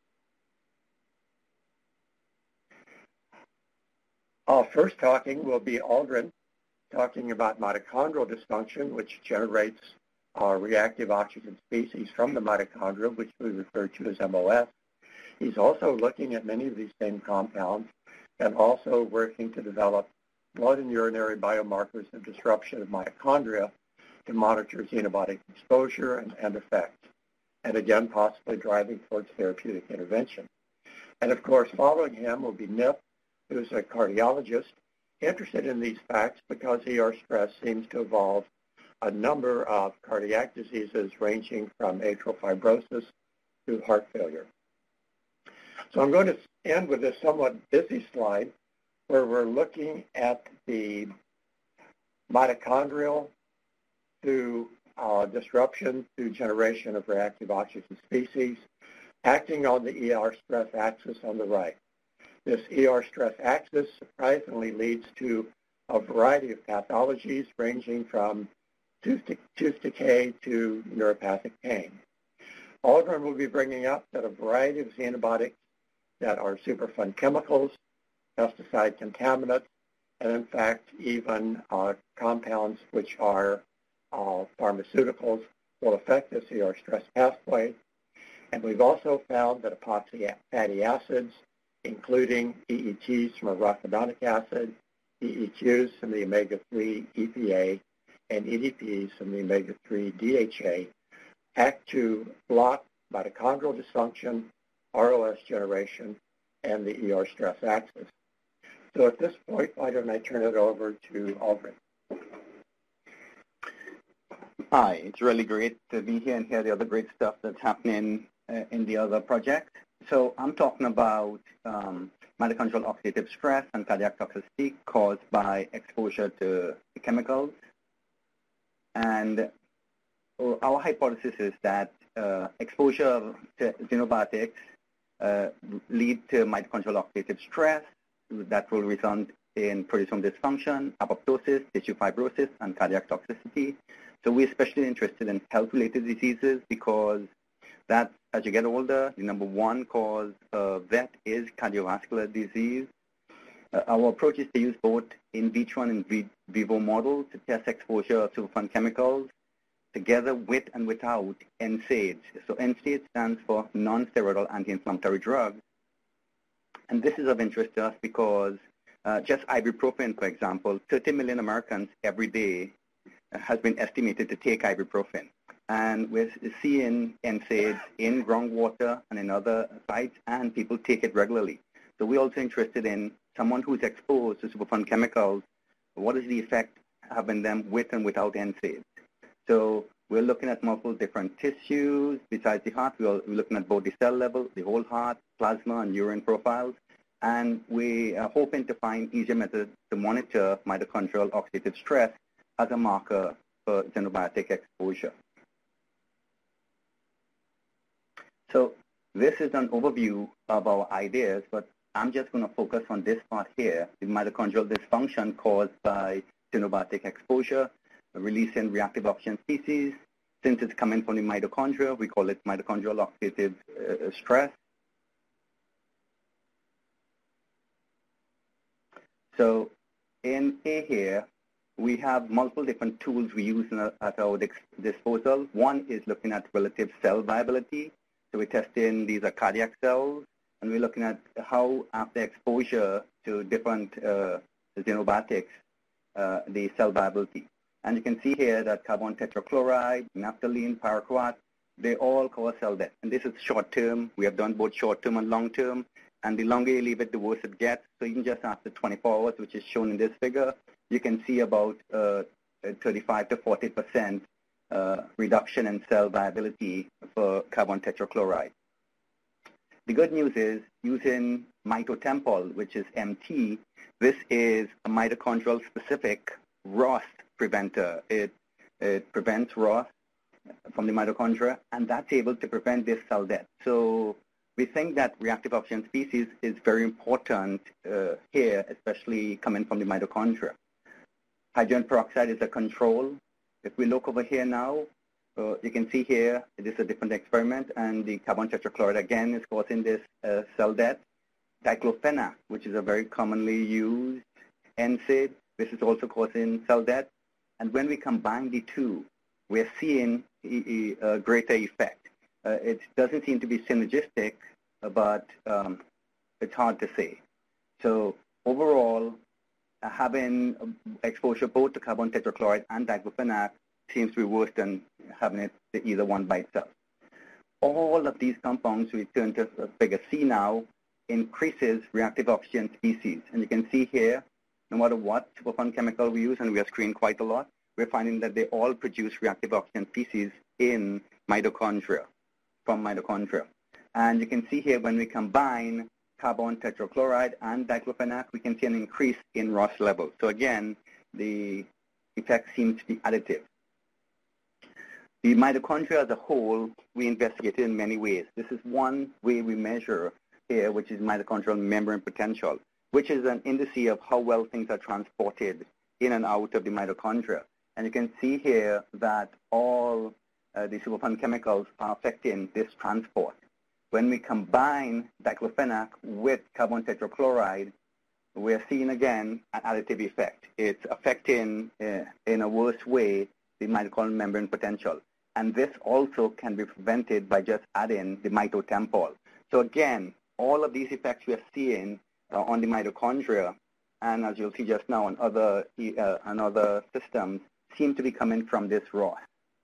First talking will be Aldrin, talking about mitochondrial dysfunction, which generates reactive oxygen species from the mitochondria, which we refer to as MOS. He's also looking at many of these same compounds and also working to develop blood and urinary biomarkers of disruption of mitochondria to monitor xenobiotic exposure and effect, and again, possibly driving towards therapeutic intervention. And of course, following him will be Nip, who's a cardiologist interested in these facts because ER stress seems to involve a number of cardiac diseases ranging from atrial fibrosis to heart failure. So I'm going to end with this somewhat busy slide where we're looking at the mitochondrial through disruption through generation of reactive oxygen species, acting on the ER stress axis on the right. This ER stress axis surprisingly leads to a variety of pathologies ranging from tooth decay to neuropathic pain. Aldrin will be bringing up that a variety of xenobiotics that are Superfund chemicals, pesticide contaminants, and in fact even compounds which are pharmaceuticals will affect this ER stress pathway. And we've also found that epoxy fatty acids, including EETs from arachidonic acid, EEQs from the omega-3 EPA, and EDPs from the omega-3 DHA, act to block mitochondrial dysfunction, ROS generation, and the ER stress axis. So at this point, why don't I turn it over to Aldrin? Hi, it's really great to be here and hear the other great stuff that's happening in the other project. So I'm talking about mitochondrial oxidative stress and cardiac toxicity caused by exposure to chemicals. And our hypothesis is that exposure to xenobiotics lead to mitochondrial oxidative stress that will result in proteasome dysfunction, apoptosis, tissue fibrosis, and cardiac toxicity. So we're especially interested in health-related diseases because that, as you get older, the number one cause of death is cardiovascular disease. Our approach is to use both in vitro and in vivo models to test exposure of Superfund chemicals together with and without NSAIDs. So NSAID stands for non-steroidal anti-inflammatory drugs. And this is of interest to us because just ibuprofen, for example, 30 million Americans every day has been estimated to take ibuprofen. And we're seeing NSAIDs in groundwater and in other sites, and people take it regularly. So we're also interested in someone who's exposed to Superfund chemicals. What is the effect having them with and without NSAIDs? So we're looking at multiple different tissues. Besides the heart, we're looking at both the cell level, the whole heart, plasma, and urine profiles. And we are hoping to find easier methods to monitor mitochondrial oxidative stress as a marker for xenobiotic exposure. So this is an overview of our ideas, but I'm just going to focus on this part here, the mitochondrial dysfunction caused by xenobiotic exposure, releasing reactive oxygen species. Since it's coming from the mitochondria, we call it mitochondrial oxidative stress. So in A here, we have multiple different tools we use at our disposal. One is looking at relative cell viability. So we're testing these are cardiac cells, and we're looking at how after exposure to different xenobiotics, the cell viability. And you can see here that carbon tetrachloride, naphthalene, paraquat, they all cause cell death. And this is short-term. We have done both short-term and long-term. And the longer you leave it, the worse it gets. So even just after 24 hours, which is shown in this figure, you can see about 35 to 40% reduction in cell viability for carbon tetrachloride. The good news is using mitotempol, which is MT, this is a mitochondrial-specific ROS preventer. It prevents ROS from the mitochondria, and that's able to prevent this cell death. So we think that reactive oxygen species is very important here, especially coming from the mitochondria. Hydrogen peroxide is a control. If we look over here now, you can see here, it is a different experiment, and the carbon tetrachloride again is causing this cell death. Diclofenac, which is a very commonly used NSAID, this is also causing cell death. And when we combine the two, we're seeing a greater effect. It doesn't seem to be synergistic, but it's hard to say. So overall, having exposure both to carbon tetrachloride and diclofenac seems to be worse than having it to either one by itself. All of these compounds, we turn to figure C now, increases reactive oxygen species. And you can see here, no matter what Superfund chemical we use, and we are screened quite a lot, we're finding that they all produce reactive oxygen species in mitochondria, from mitochondria. And you can see here when we combine carbon tetrachloride and diclofenac, we can see an increase in ROS levels. So again, the effect seems to be additive. The mitochondria as a whole, we investigated in many ways. This is one way we measure here, which is mitochondrial membrane potential, which is an indice of how well things are transported in and out of the mitochondria. And you can see here that all the Superfund chemicals are affecting this transport. When we combine diclofenac with carbon tetrachloride, we're seeing again an additive effect. It's affecting in a worse way the mitochondrial membrane potential. And this also can be prevented by just adding the mitotempol. So again, all of these effects we are seeing on the mitochondria, and as you'll see just now on other systems, seem to be coming from this ROS.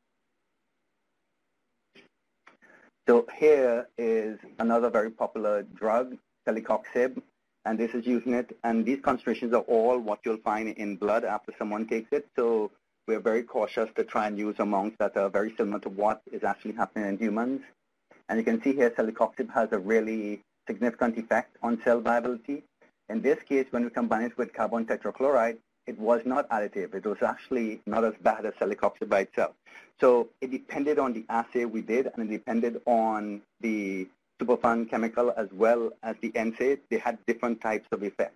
So here is another very popular drug, celecoxib, and this is using it. And these concentrations are all what you'll find in blood after someone takes it. So we're very cautious to try and use amounts that are very similar to what is actually happening in humans. And you can see here celecoxib has a really significant effect on cell viability. In this case, when we combine it with carbon tetrachloride, it was not additive. It was actually not as bad as celecoxib by itself. So it depended on the assay we did, and it depended on the Superfund chemical as well as the NSAID. They had different types of effects.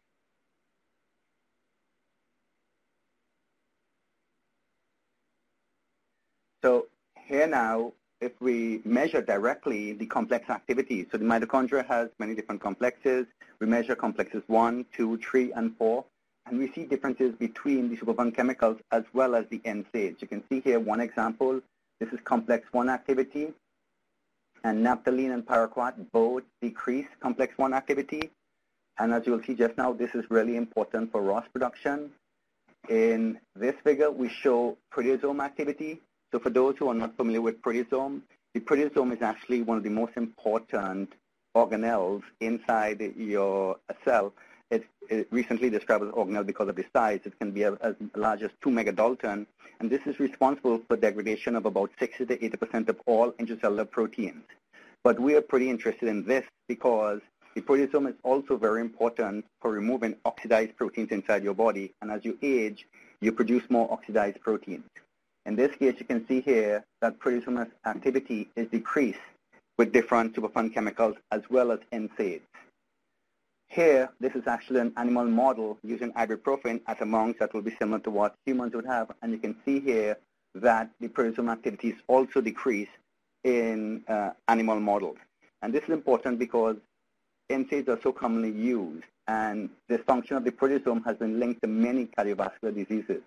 So here now, if we measure directly the complex activity, so the mitochondria has many different complexes. We measure complexes 1, 2, 3, and 4. And we see differences between the Superfund chemicals as well as the NSAIDs. You can see here one example. This is complex 1 activity. And naphthalene and paraquat both decrease complex 1 activity. And as you'll see just now, this is really important for ROS production. In this figure, we show proteasome activity. So for those who are not familiar with proteasome, the proteasome is actually one of the most important organelles inside your cell. It's recently described as organelle because of the size. It can be as large as 2 megadalton, and this is responsible for degradation of about 60 to 80% of all intracellular proteins. But we are pretty interested in this because the proteasome is also very important for removing oxidized proteins inside your body, and as you age, you produce more oxidized proteins. In this case, you can see here that proteasome activity is decreased with different Superfund chemicals as well as NSAIDs. Here, this is actually an animal model using ibuprofen at amounts that will be similar to what humans would have. And you can see here that the proteasome activity is also decreased in animal models. And this is important because NSAIDs are so commonly used, and dysfunction of the proteasome has been linked to many cardiovascular diseases.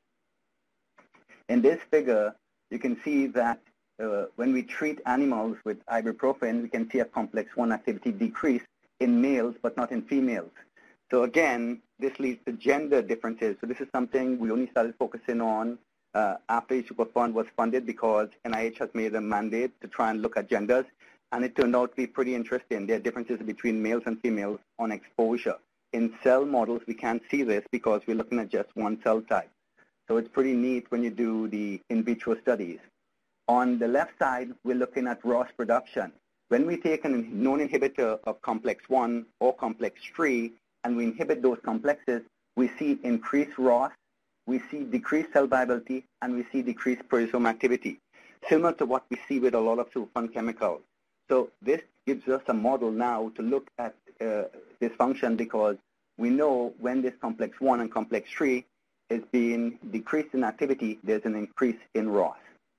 In this figure, you can see that when we treat animals with ibuprofen, we can see a complex 1 activity decrease in males, but not in females. So again, this leads to gender differences. So this is something we only started focusing on after the Superfund was funded because NIH has made a mandate to try and look at genders, and it turned out to be pretty interesting. There are differences between males and females on exposure. In cell models, we can't see this because we're looking at just one cell type. So it's pretty neat when you do the in vitro studies. On the left side, we're looking at ROS production. When we take a known inhibitor of complex 1 or complex 3 and we inhibit those complexes, we see increased ROS, we see decreased cell viability, and we see decreased proteasome activity, similar to what we see with a lot of Superfund chemicals. So this gives us a model now to look at this function, because we know when this complex 1 and complex 3 is being decreased in activity, there's an increase in ROS.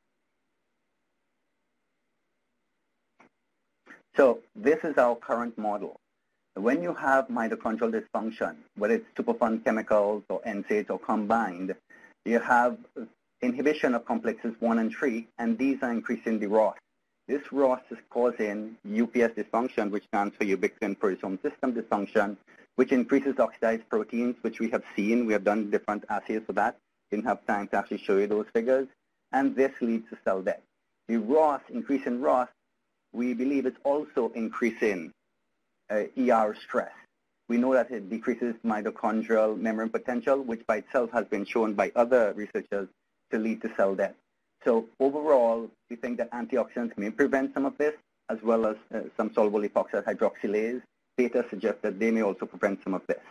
So this is our current model. When you have mitochondrial dysfunction, whether it's Superfund chemicals or NSAIDs or combined, you have inhibition of complexes 1 and 3, and these are increasing the ROS. This ROS is causing UPS dysfunction, which stands for ubiquitin proteasome system dysfunction, which increases oxidized proteins, which we have seen. We have done different assays for that. Didn't have time to actually show you those figures. And this leads to cell death. The ROS, increase in ROS, we believe it's also increasing ER stress. We know that it decreases mitochondrial membrane potential, which by itself has been shown by other researchers to lead to cell death. So overall, we think that antioxidants may prevent some of this, as well as some soluble epoxy hydroxylase. Data suggests that they may also prevent some of this.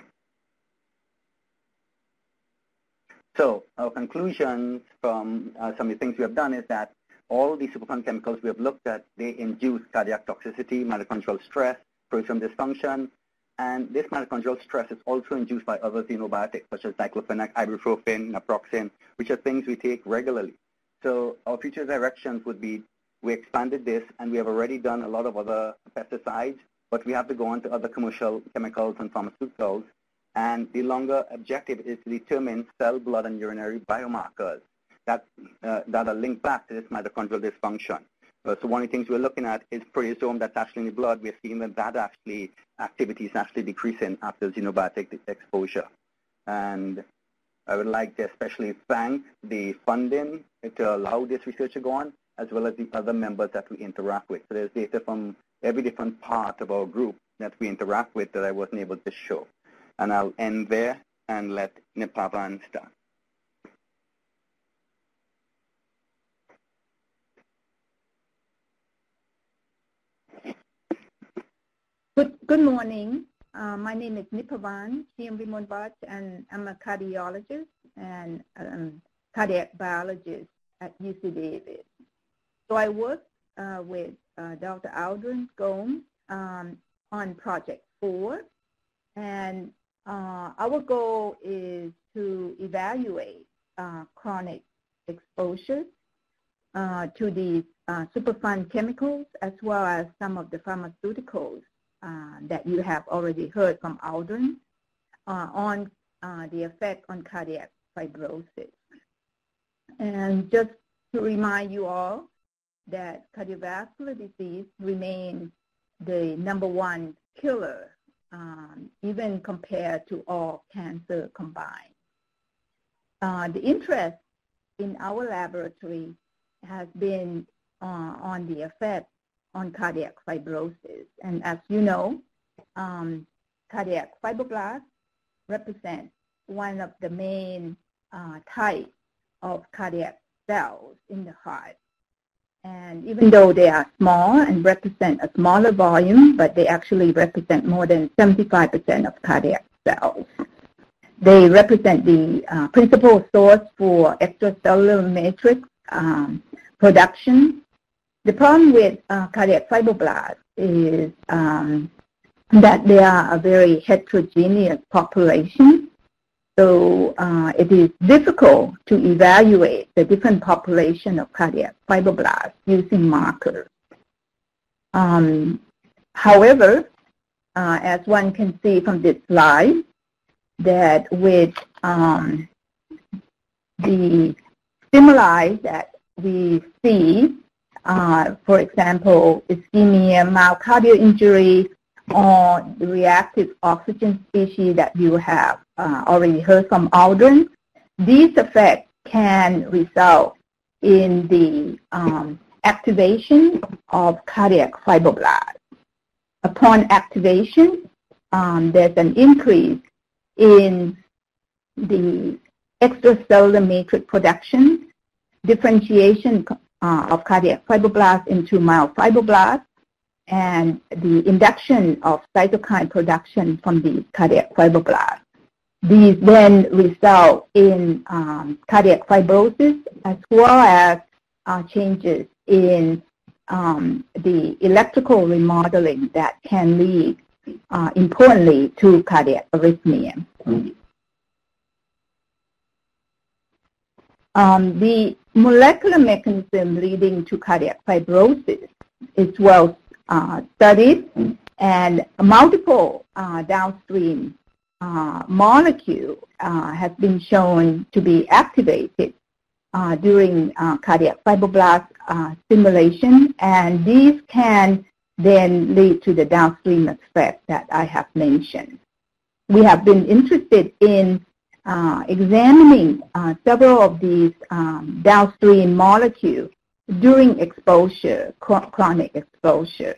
So our conclusions from some of the things we have done is that all the Superfund chemicals we have looked at, they induce cardiac toxicity, mitochondrial stress, proteasome dysfunction, and this mitochondrial stress is also induced by other xenobiotics such as diclofenac, ibuprofen, naproxen, which are things we take regularly. So our future directions would be, we expanded this, and we have already done a lot of other pesticides, but we have to go on to other commercial chemicals and pharmaceuticals. And the longer objective is to determine cell, blood, and urinary biomarkers that are linked back to this mitochondrial dysfunction. So one of the things we're looking at is proteasome that's actually in the blood. We're seeing that actually activity is actually decreasing after xenobiotic exposure. And I would like to especially thank the funding to allow this research to go on, as well as the other members that we interact with. So there's data from every different part of our group that we interact with that I wasn't able to show. And I'll end there and let Nipavan start. Good morning. My name is Nipavan Vimonvat, and I'm a cardiologist and cardiac biologist at UC Davis. So I work with Dr. Aldrin Gomes on Project 4, and our goal is to evaluate chronic exposure to these Superfund chemicals, as well as some of the pharmaceuticals that you have already heard from Aldrin on the effect on cardiac fibrosis. And just to remind you all that cardiovascular disease remains the #1 killer, even compared to all cancer combined. The interest in our laboratory has been on the effect on cardiac fibrosis. And as you know, cardiac fibroblasts represent one of the main types of cardiac cells in the heart. And even though they are small and represent a smaller volume, but they actually represent more than 75% of cardiac cells. They represent the principal source for extracellular matrix production. The problem with cardiac fibroblasts is that they are a very heterogeneous population. So it is difficult to evaluate the different population of cardiac fibroblasts using markers. However, as one can see from this slide, that with the stimuli that we see, for example, ischemia, myocardial injury, or the reactive oxygen species that you have already heard from Aldrin, these effects can result in the activation of cardiac fibroblasts. Upon activation, there's an increase in the extracellular matrix production, differentiation of cardiac fibroblasts into myofibroblasts and the induction of cytokine production from these cardiac fibroblasts. These then result in cardiac fibrosis as well as changes in the electrical remodeling that can lead, importantly, to cardiac arrhythmia. The molecular mechanism leading to cardiac fibrosis is well studied, and multiple downstream molecule has been shown to be activated during cardiac fibroblast stimulation, and these can then lead to the downstream effect that I have mentioned. We have been interested in examining several of these downstream molecules during exposure, chronic exposure.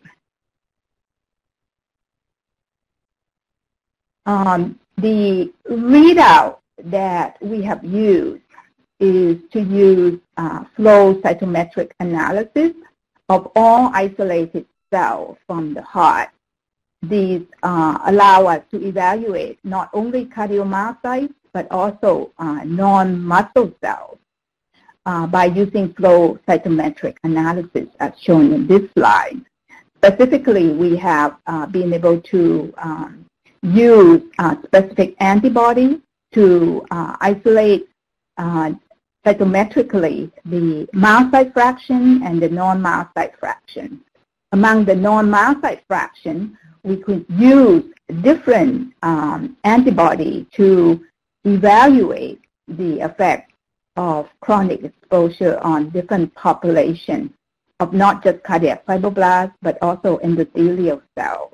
The readout that we have used is to use flow cytometric analysis of all isolated cells from the heart. These allow us to evaluate not only cardiomyocytes but also non-muscle cells by using flow cytometric analysis as shown in this slide. Specifically, we have been able to use specific antibodies to isolate cytometrically the myocyte fraction and the non-myocyte fraction. Among the non-myocyte fraction, we could use different antibody to evaluate the effect of chronic exposure on different populations of not just cardiac fibroblasts, but also endothelial cells.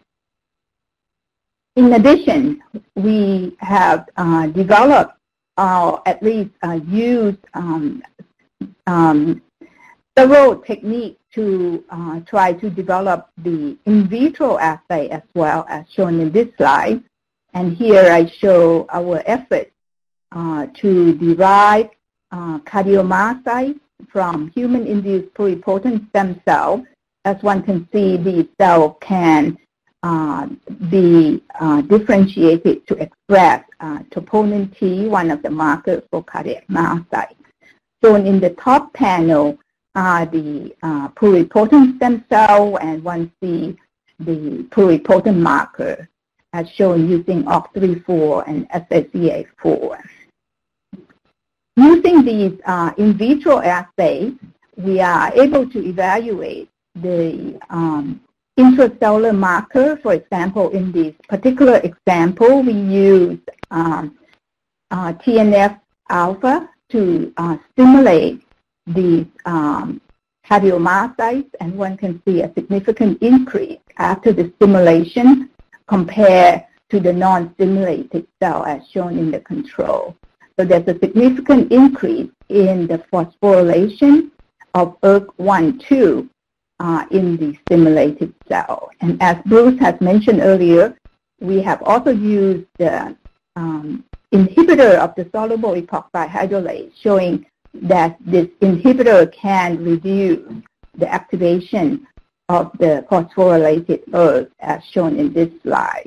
In addition, we have developed, or at least used several techniques to try to develop the in vitro assay as well as shown in this slide. And here I show our effort to derive cardiomyocytes from human-induced pluripotent stem cells. As one can see, these cells can be differentiated to express troponin T, one of the markers for cardiac myocytes. Shown in the top panel are the pluripotent stem cell, and one sees the pluripotent marker as shown using OCT3/4 and SSEA4. Using these in vitro assays, we are able to evaluate the intracellular marker. For example, in this particular example, we used TNF-alpha to stimulate these cardiomyocytes, and one can see a significant increase after the stimulation compared to the non-stimulated cell as shown in the control. So there's a significant increase in the phosphorylation of ERK1/2 in the stimulated cell. And as Bruce has mentioned earlier, we have also used the inhibitor of the soluble epoxy hydrolase, showing that this inhibitor can reduce the activation of the phosphorylated ERK as shown in this slide.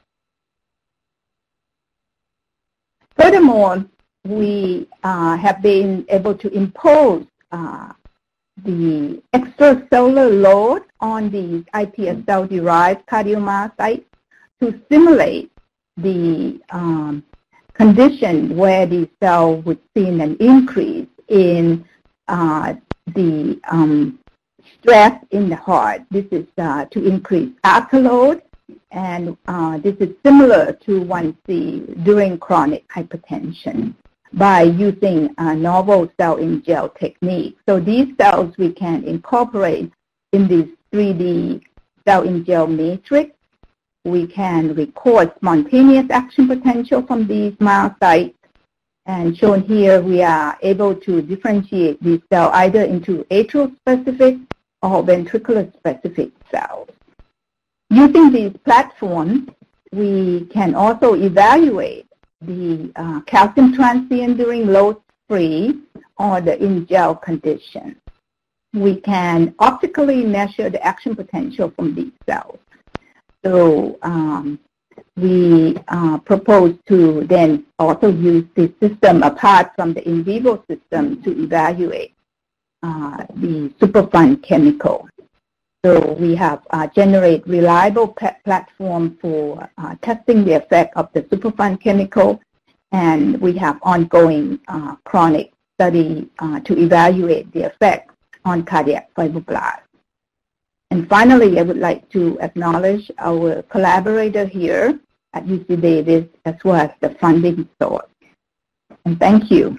Furthermore, we have been able to impose the extracellular load on these iPS cell-derived cardiomyocytes to simulate the condition where the cell would see an increase in the stress in the heart. This is to increase afterload, and this is similar to one sees during chronic hypertension by using a novel cell in gel technique. So these cells we can incorporate in this 3D cell in gel matrix. We can record spontaneous action potential from these myocytes. And shown here, we are able to differentiate these cells either into atrial-specific or ventricular-specific cells. Using these platforms, we can also evaluate the calcium transient during load-free or the in-gel condition. we can optically measure the action potential from these cells. So we propose to then also use this system apart from the in vivo system to evaluate the Superfund chemical. So we have generate reliable platform for testing the effect of the Superfund chemical, and we have ongoing chronic study to evaluate the effect on cardiac fibroblasts. And finally, I would like to acknowledge our collaborator here at UC Davis, as well as the funding source. And thank you.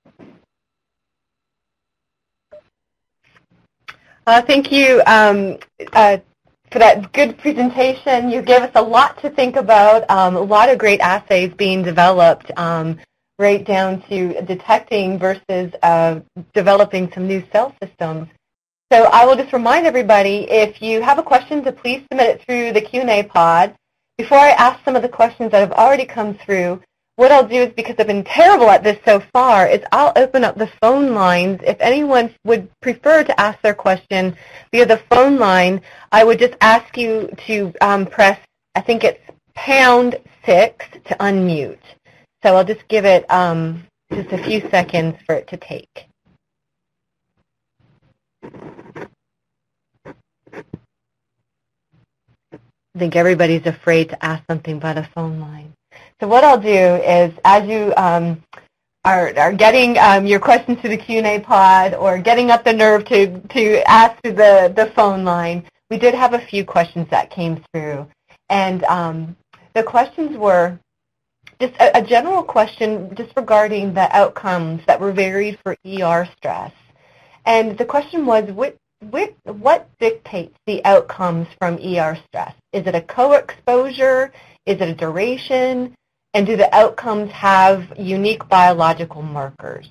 Thank you for that good presentation. You gave us a lot to think about, a lot of great assays being developed, right down to detecting versus developing some new cell systems. So I will just remind everybody, if you have a question, to please submit it through the Q&A pod. Before I ask some of the questions that have already come through, what I'll do is, because I've been terrible at this so far, is I'll open up the phone lines. If anyone would prefer to ask their question via the phone line, I would just ask you to press, I think it's #6 to unmute. So I'll just give it just a few seconds for it to take. I think everybody's afraid to ask something by the phone line. So what I'll do is, as you are getting your questions to the Q&A pod or getting up the nerve to ask through the phone line, we did have a few questions that came through. And the questions were just a general question just regarding the outcomes that were varied for ER stress. And the question was, what dictates the outcomes from ER stress? Is it a co-exposure? Is it a duration? And do the outcomes have unique biological markers?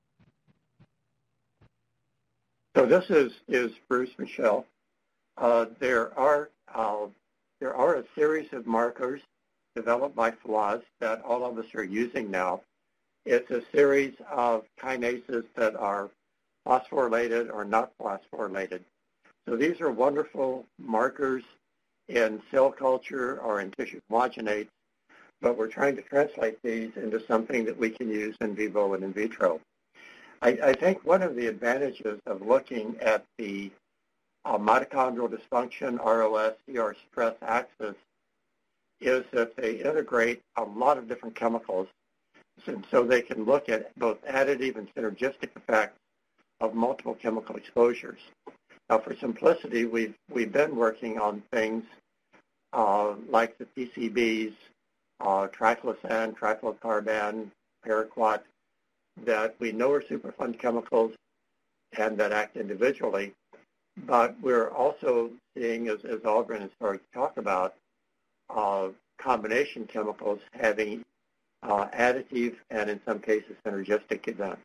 So this is Bruce Michel. There are a series of markers developed by FLOS that all of us are using now. It's a series of kinases that are phosphorylated or not phosphorylated. So these are wonderful markers in cell culture or in tissue homogenates, but we're trying to translate these into something that we can use in vivo and in vitro. I think one of the advantages of looking at the mitochondrial dysfunction, ROS, ER stress axis is that they integrate a lot of different chemicals, so they can look at both additive and synergistic effects of multiple chemical exposures. Now, for simplicity, we've been working on things like the PCBs, triclosan, trifluorocarban, paraquat, that we know are Superfund chemicals and that act individually. But we're also seeing, as Aldrin has started to talk about, combination chemicals having additive and, in some cases, synergistic events.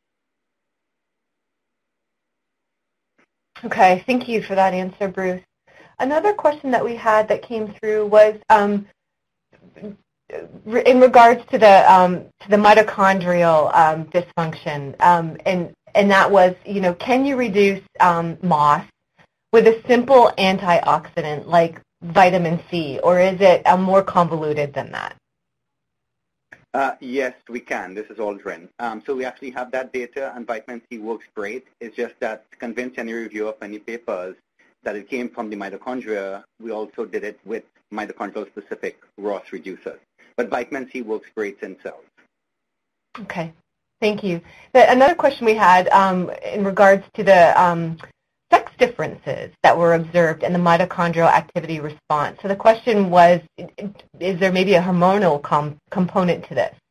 Okay, thank you for that answer, Bruce. Another question that we had that came through was in regards to the mitochondrial dysfunction, and that was, can you reduce MOS with a simple antioxidant like vitamin C, or is it more convoluted than that? Yes, we can. This is Aldrin. So we actually have that data, and vitamin C works great. It's just that to convince any reviewer of any papers that it came from the mitochondria, we also did it with mitochondrial-specific ROS reducers. But vitamin C works great in cells. Okay, thank you. Another question we had in regards to the sex differences that were observed in the mitochondrial activity response. So the question was, is there maybe a hormonal component to this?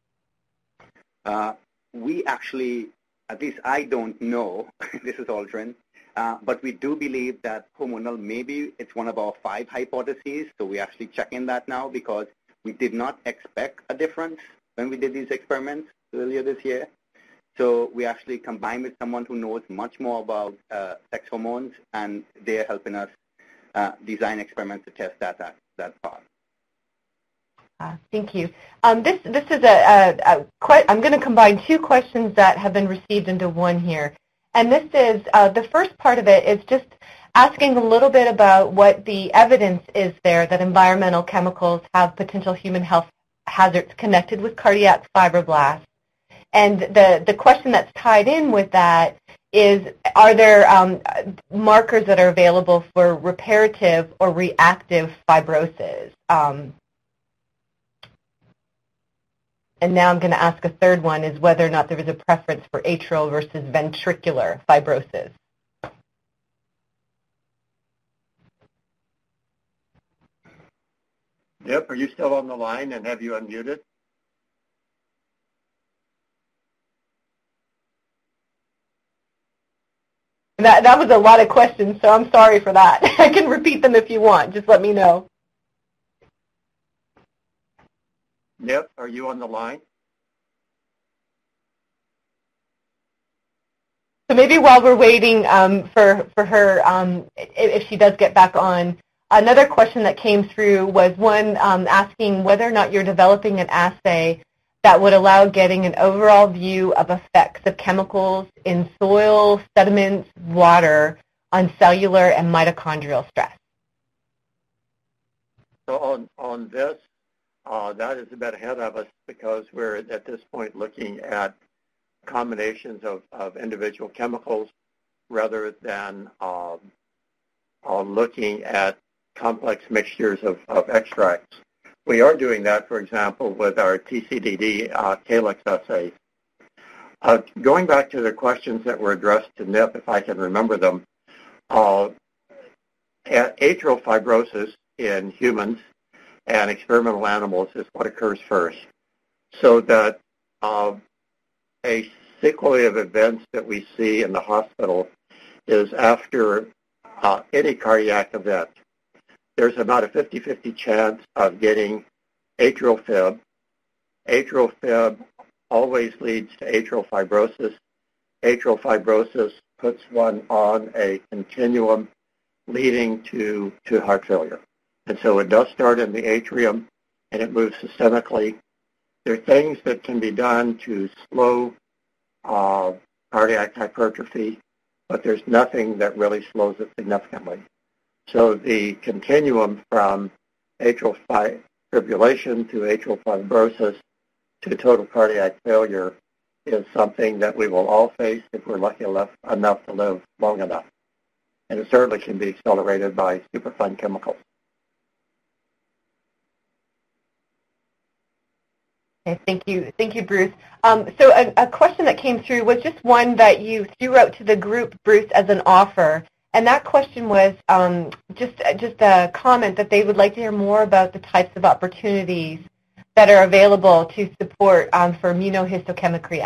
We actually, at least I don't know, this is Aldrin, but we do believe that hormonal, maybe it's one of our 5 hypotheses, so we're actually checking that now because we did not expect a difference when we did these experiments earlier this year. So we actually combined with someone who knows much more about sex hormones, and they're helping us design experiments to test that part. Thank you. This is I'm going to combine 2 questions that have been received into one here. And this is, the first part of it is just asking a little bit about what the evidence is there that environmental chemicals have potential human health hazards connected with cardiac fibroblasts. And the question that's tied in with that is, are there markers that are available for reparative or reactive fibrosis? And now I'm going to ask a third one, is whether or not there is a preference for atrial versus ventricular fibrosis. Yep, are you still on the line, and have you unmuted? That was a lot of questions, so I'm sorry for that. I can repeat them if you want. Just let me know. Yep, are you on the line? So maybe while we're waiting for her, if she does get back on, another question that came through was one asking whether or not you're developing an assay that would allow getting an overall view of effects of chemicals in soil, sediments, water on cellular and mitochondrial stress. So on this, that is a bit ahead of us because we're at this point looking at combinations of individual chemicals rather than looking at complex mixtures of extracts. We are doing that, for example, with our TCDD calyx assays. Going back to the questions that were addressed to Nip, if I can remember them, atrial fibrosis in humans and experimental animals is what occurs first. So that a sequelae of events that we see in the hospital is after any cardiac event. There's about a 50-50 chance of getting atrial fib. Atrial fib always leads to atrial fibrosis. Atrial fibrosis puts one on a continuum leading to heart failure. And so it does start in the atrium and it moves systemically. There are things that can be done to slow cardiac hypertrophy, but there's nothing that really slows it significantly. So the continuum from atrial fibrillation to atrial fibrosis to total cardiac failure is something that we will all face if we're lucky enough to live long enough. And it certainly can be accelerated by Superfund chemicals. Okay, thank you, Bruce. So a question that came through was just one that you threw out to the group, Bruce, as an offer. And that question was just a comment that they would like to hear more about the types of opportunities that are available to support for immunohistochemistry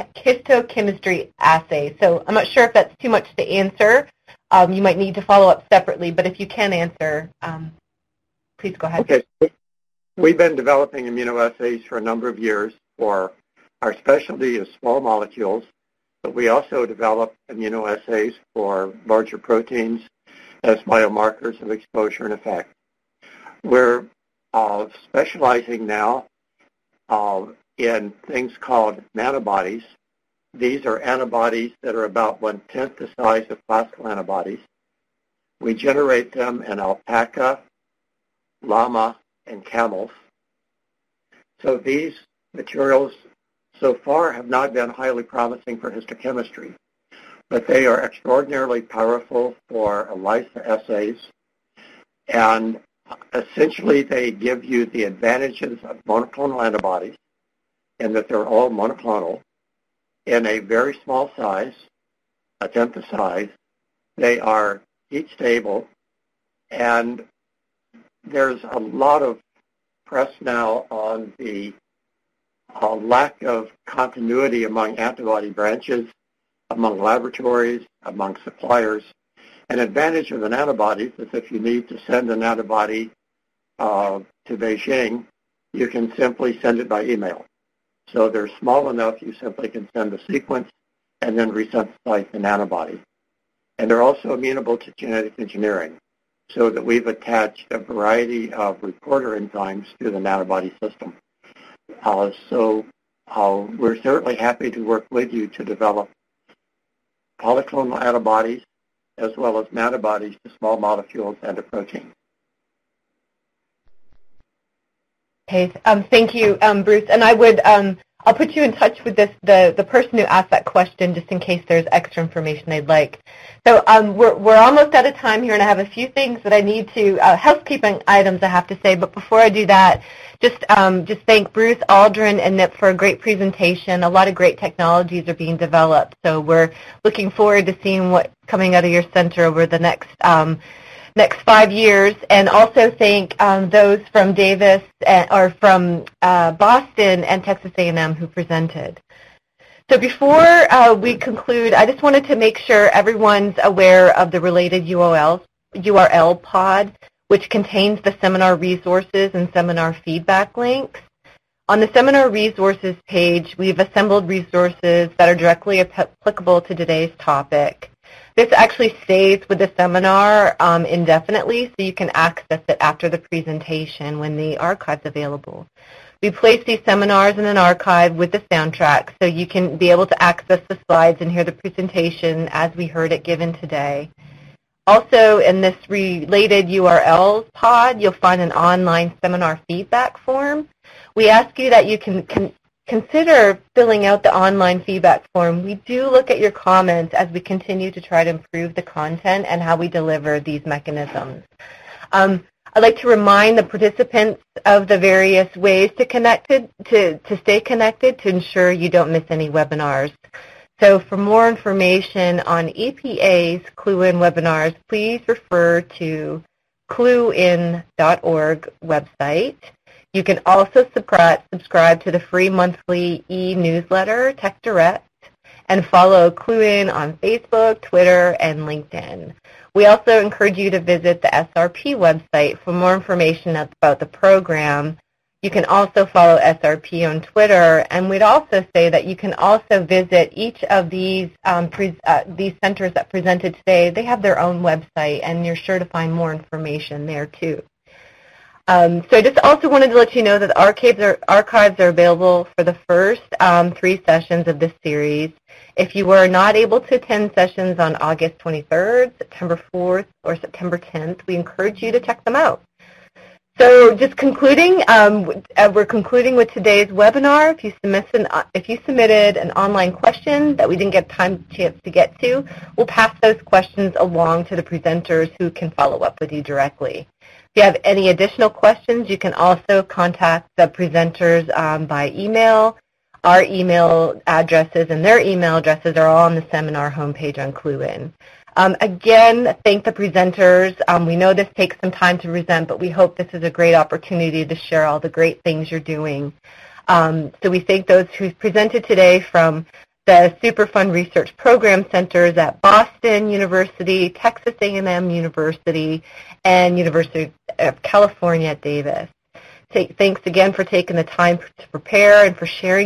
assays. So I'm not sure if that's too much to answer. You might need to follow up separately, but if you can answer, please go ahead. Okay. We've been developing immunoassays for a number of years. For our specialty is small molecules, but we also develop immunoassays for larger proteins as biomarkers of exposure and effect. We're specializing now in things called nanobodies. These are antibodies that are about 1/10 the size of classical antibodies. We generate them in alpaca, llama, and camels. So these materials so far have not been highly promising for histochemistry, but they are extraordinarily powerful for ELISA assays, and essentially they give you the advantages of monoclonal antibodies in that they're all monoclonal in a very small size, 1/10 the size. They are heat stable, and there's a lot of press now on the lack of continuity among antibody branches, among laboratories, among suppliers. An advantage of an antibody is if you need to send an antibody to Beijing, you can simply send it by email. So they're small enough you simply can send a sequence and then resynthesize an antibody. And they're also amenable to genetic engineering, so that we've attached a variety of reporter enzymes to the nanobody system. So we're certainly happy to work with you to develop polyclonal antibodies, as well as antibodies to small molecules and to proteins. Okay, thank you, Bruce. And I would, I'll put you in touch with the person who asked that question, just in case there's extra information they'd like. So we're almost out of time here, and I have a few things that I need to, housekeeping items I have to say. But before I do that, just thank Bruce, Aldrin, and Nip for a great presentation. A lot of great technologies are being developed, so we're looking forward to seeing what's coming out of your center over the next 5 years, and also thank those from Davis or from Boston and Texas A&M who presented. So before we conclude, I just wanted to make sure everyone's aware of the related URL pod, which contains the seminar resources and seminar feedback links. On the seminar resources page, we've assembled resources that are directly applicable to today's topic. This actually stays with the seminar indefinitely, so you can access it after the presentation when the archive's available. We place these seminars in an archive with the soundtrack, so you can be able to access the slides and hear the presentation as we heard it given today. Also, in this related URLs pod, you'll find an online seminar feedback form. We ask you that you can consider filling out the online feedback form. We do look at your comments as we continue to try to improve the content and how we deliver these mechanisms. I'd like to remind the participants of the various ways to stay connected to ensure you don't miss any webinars. So for more information on EPA's CLUE-IN webinars, please refer to cluein.org website. You can also subscribe to the free monthly e-newsletter, Tech Direct, and follow CLUE-IN on Facebook, Twitter, and LinkedIn. We also encourage you to visit the SRP website for more information about the program. You can also follow SRP on Twitter, and we'd also say that you can also visit each of these centers that presented today. They have their own website, and you're sure to find more information there too. So I just also wanted to let you know that the archives are available for the first 3 sessions of this series. If you were not able to attend sessions on August 23rd, September 4th, or September 10th, we encourage you to check them out. So just concluding, we're concluding with today's webinar. If you submitted an online question that we didn't get chance to get to, we'll pass those questions along to the presenters who can follow up with you directly. If you have any additional questions, you can also contact the presenters by email. Our email addresses and their email addresses are all on the seminar homepage on CLUE-IN. Again, thank the presenters. We know this takes some time to present, but we hope this is a great opportunity to share all the great things you're doing. So we thank those who presented today from the Superfund Research Program Centers at Boston University, Texas A&M University, and University of California at Davis. Thanks again for taking the time to prepare and for sharing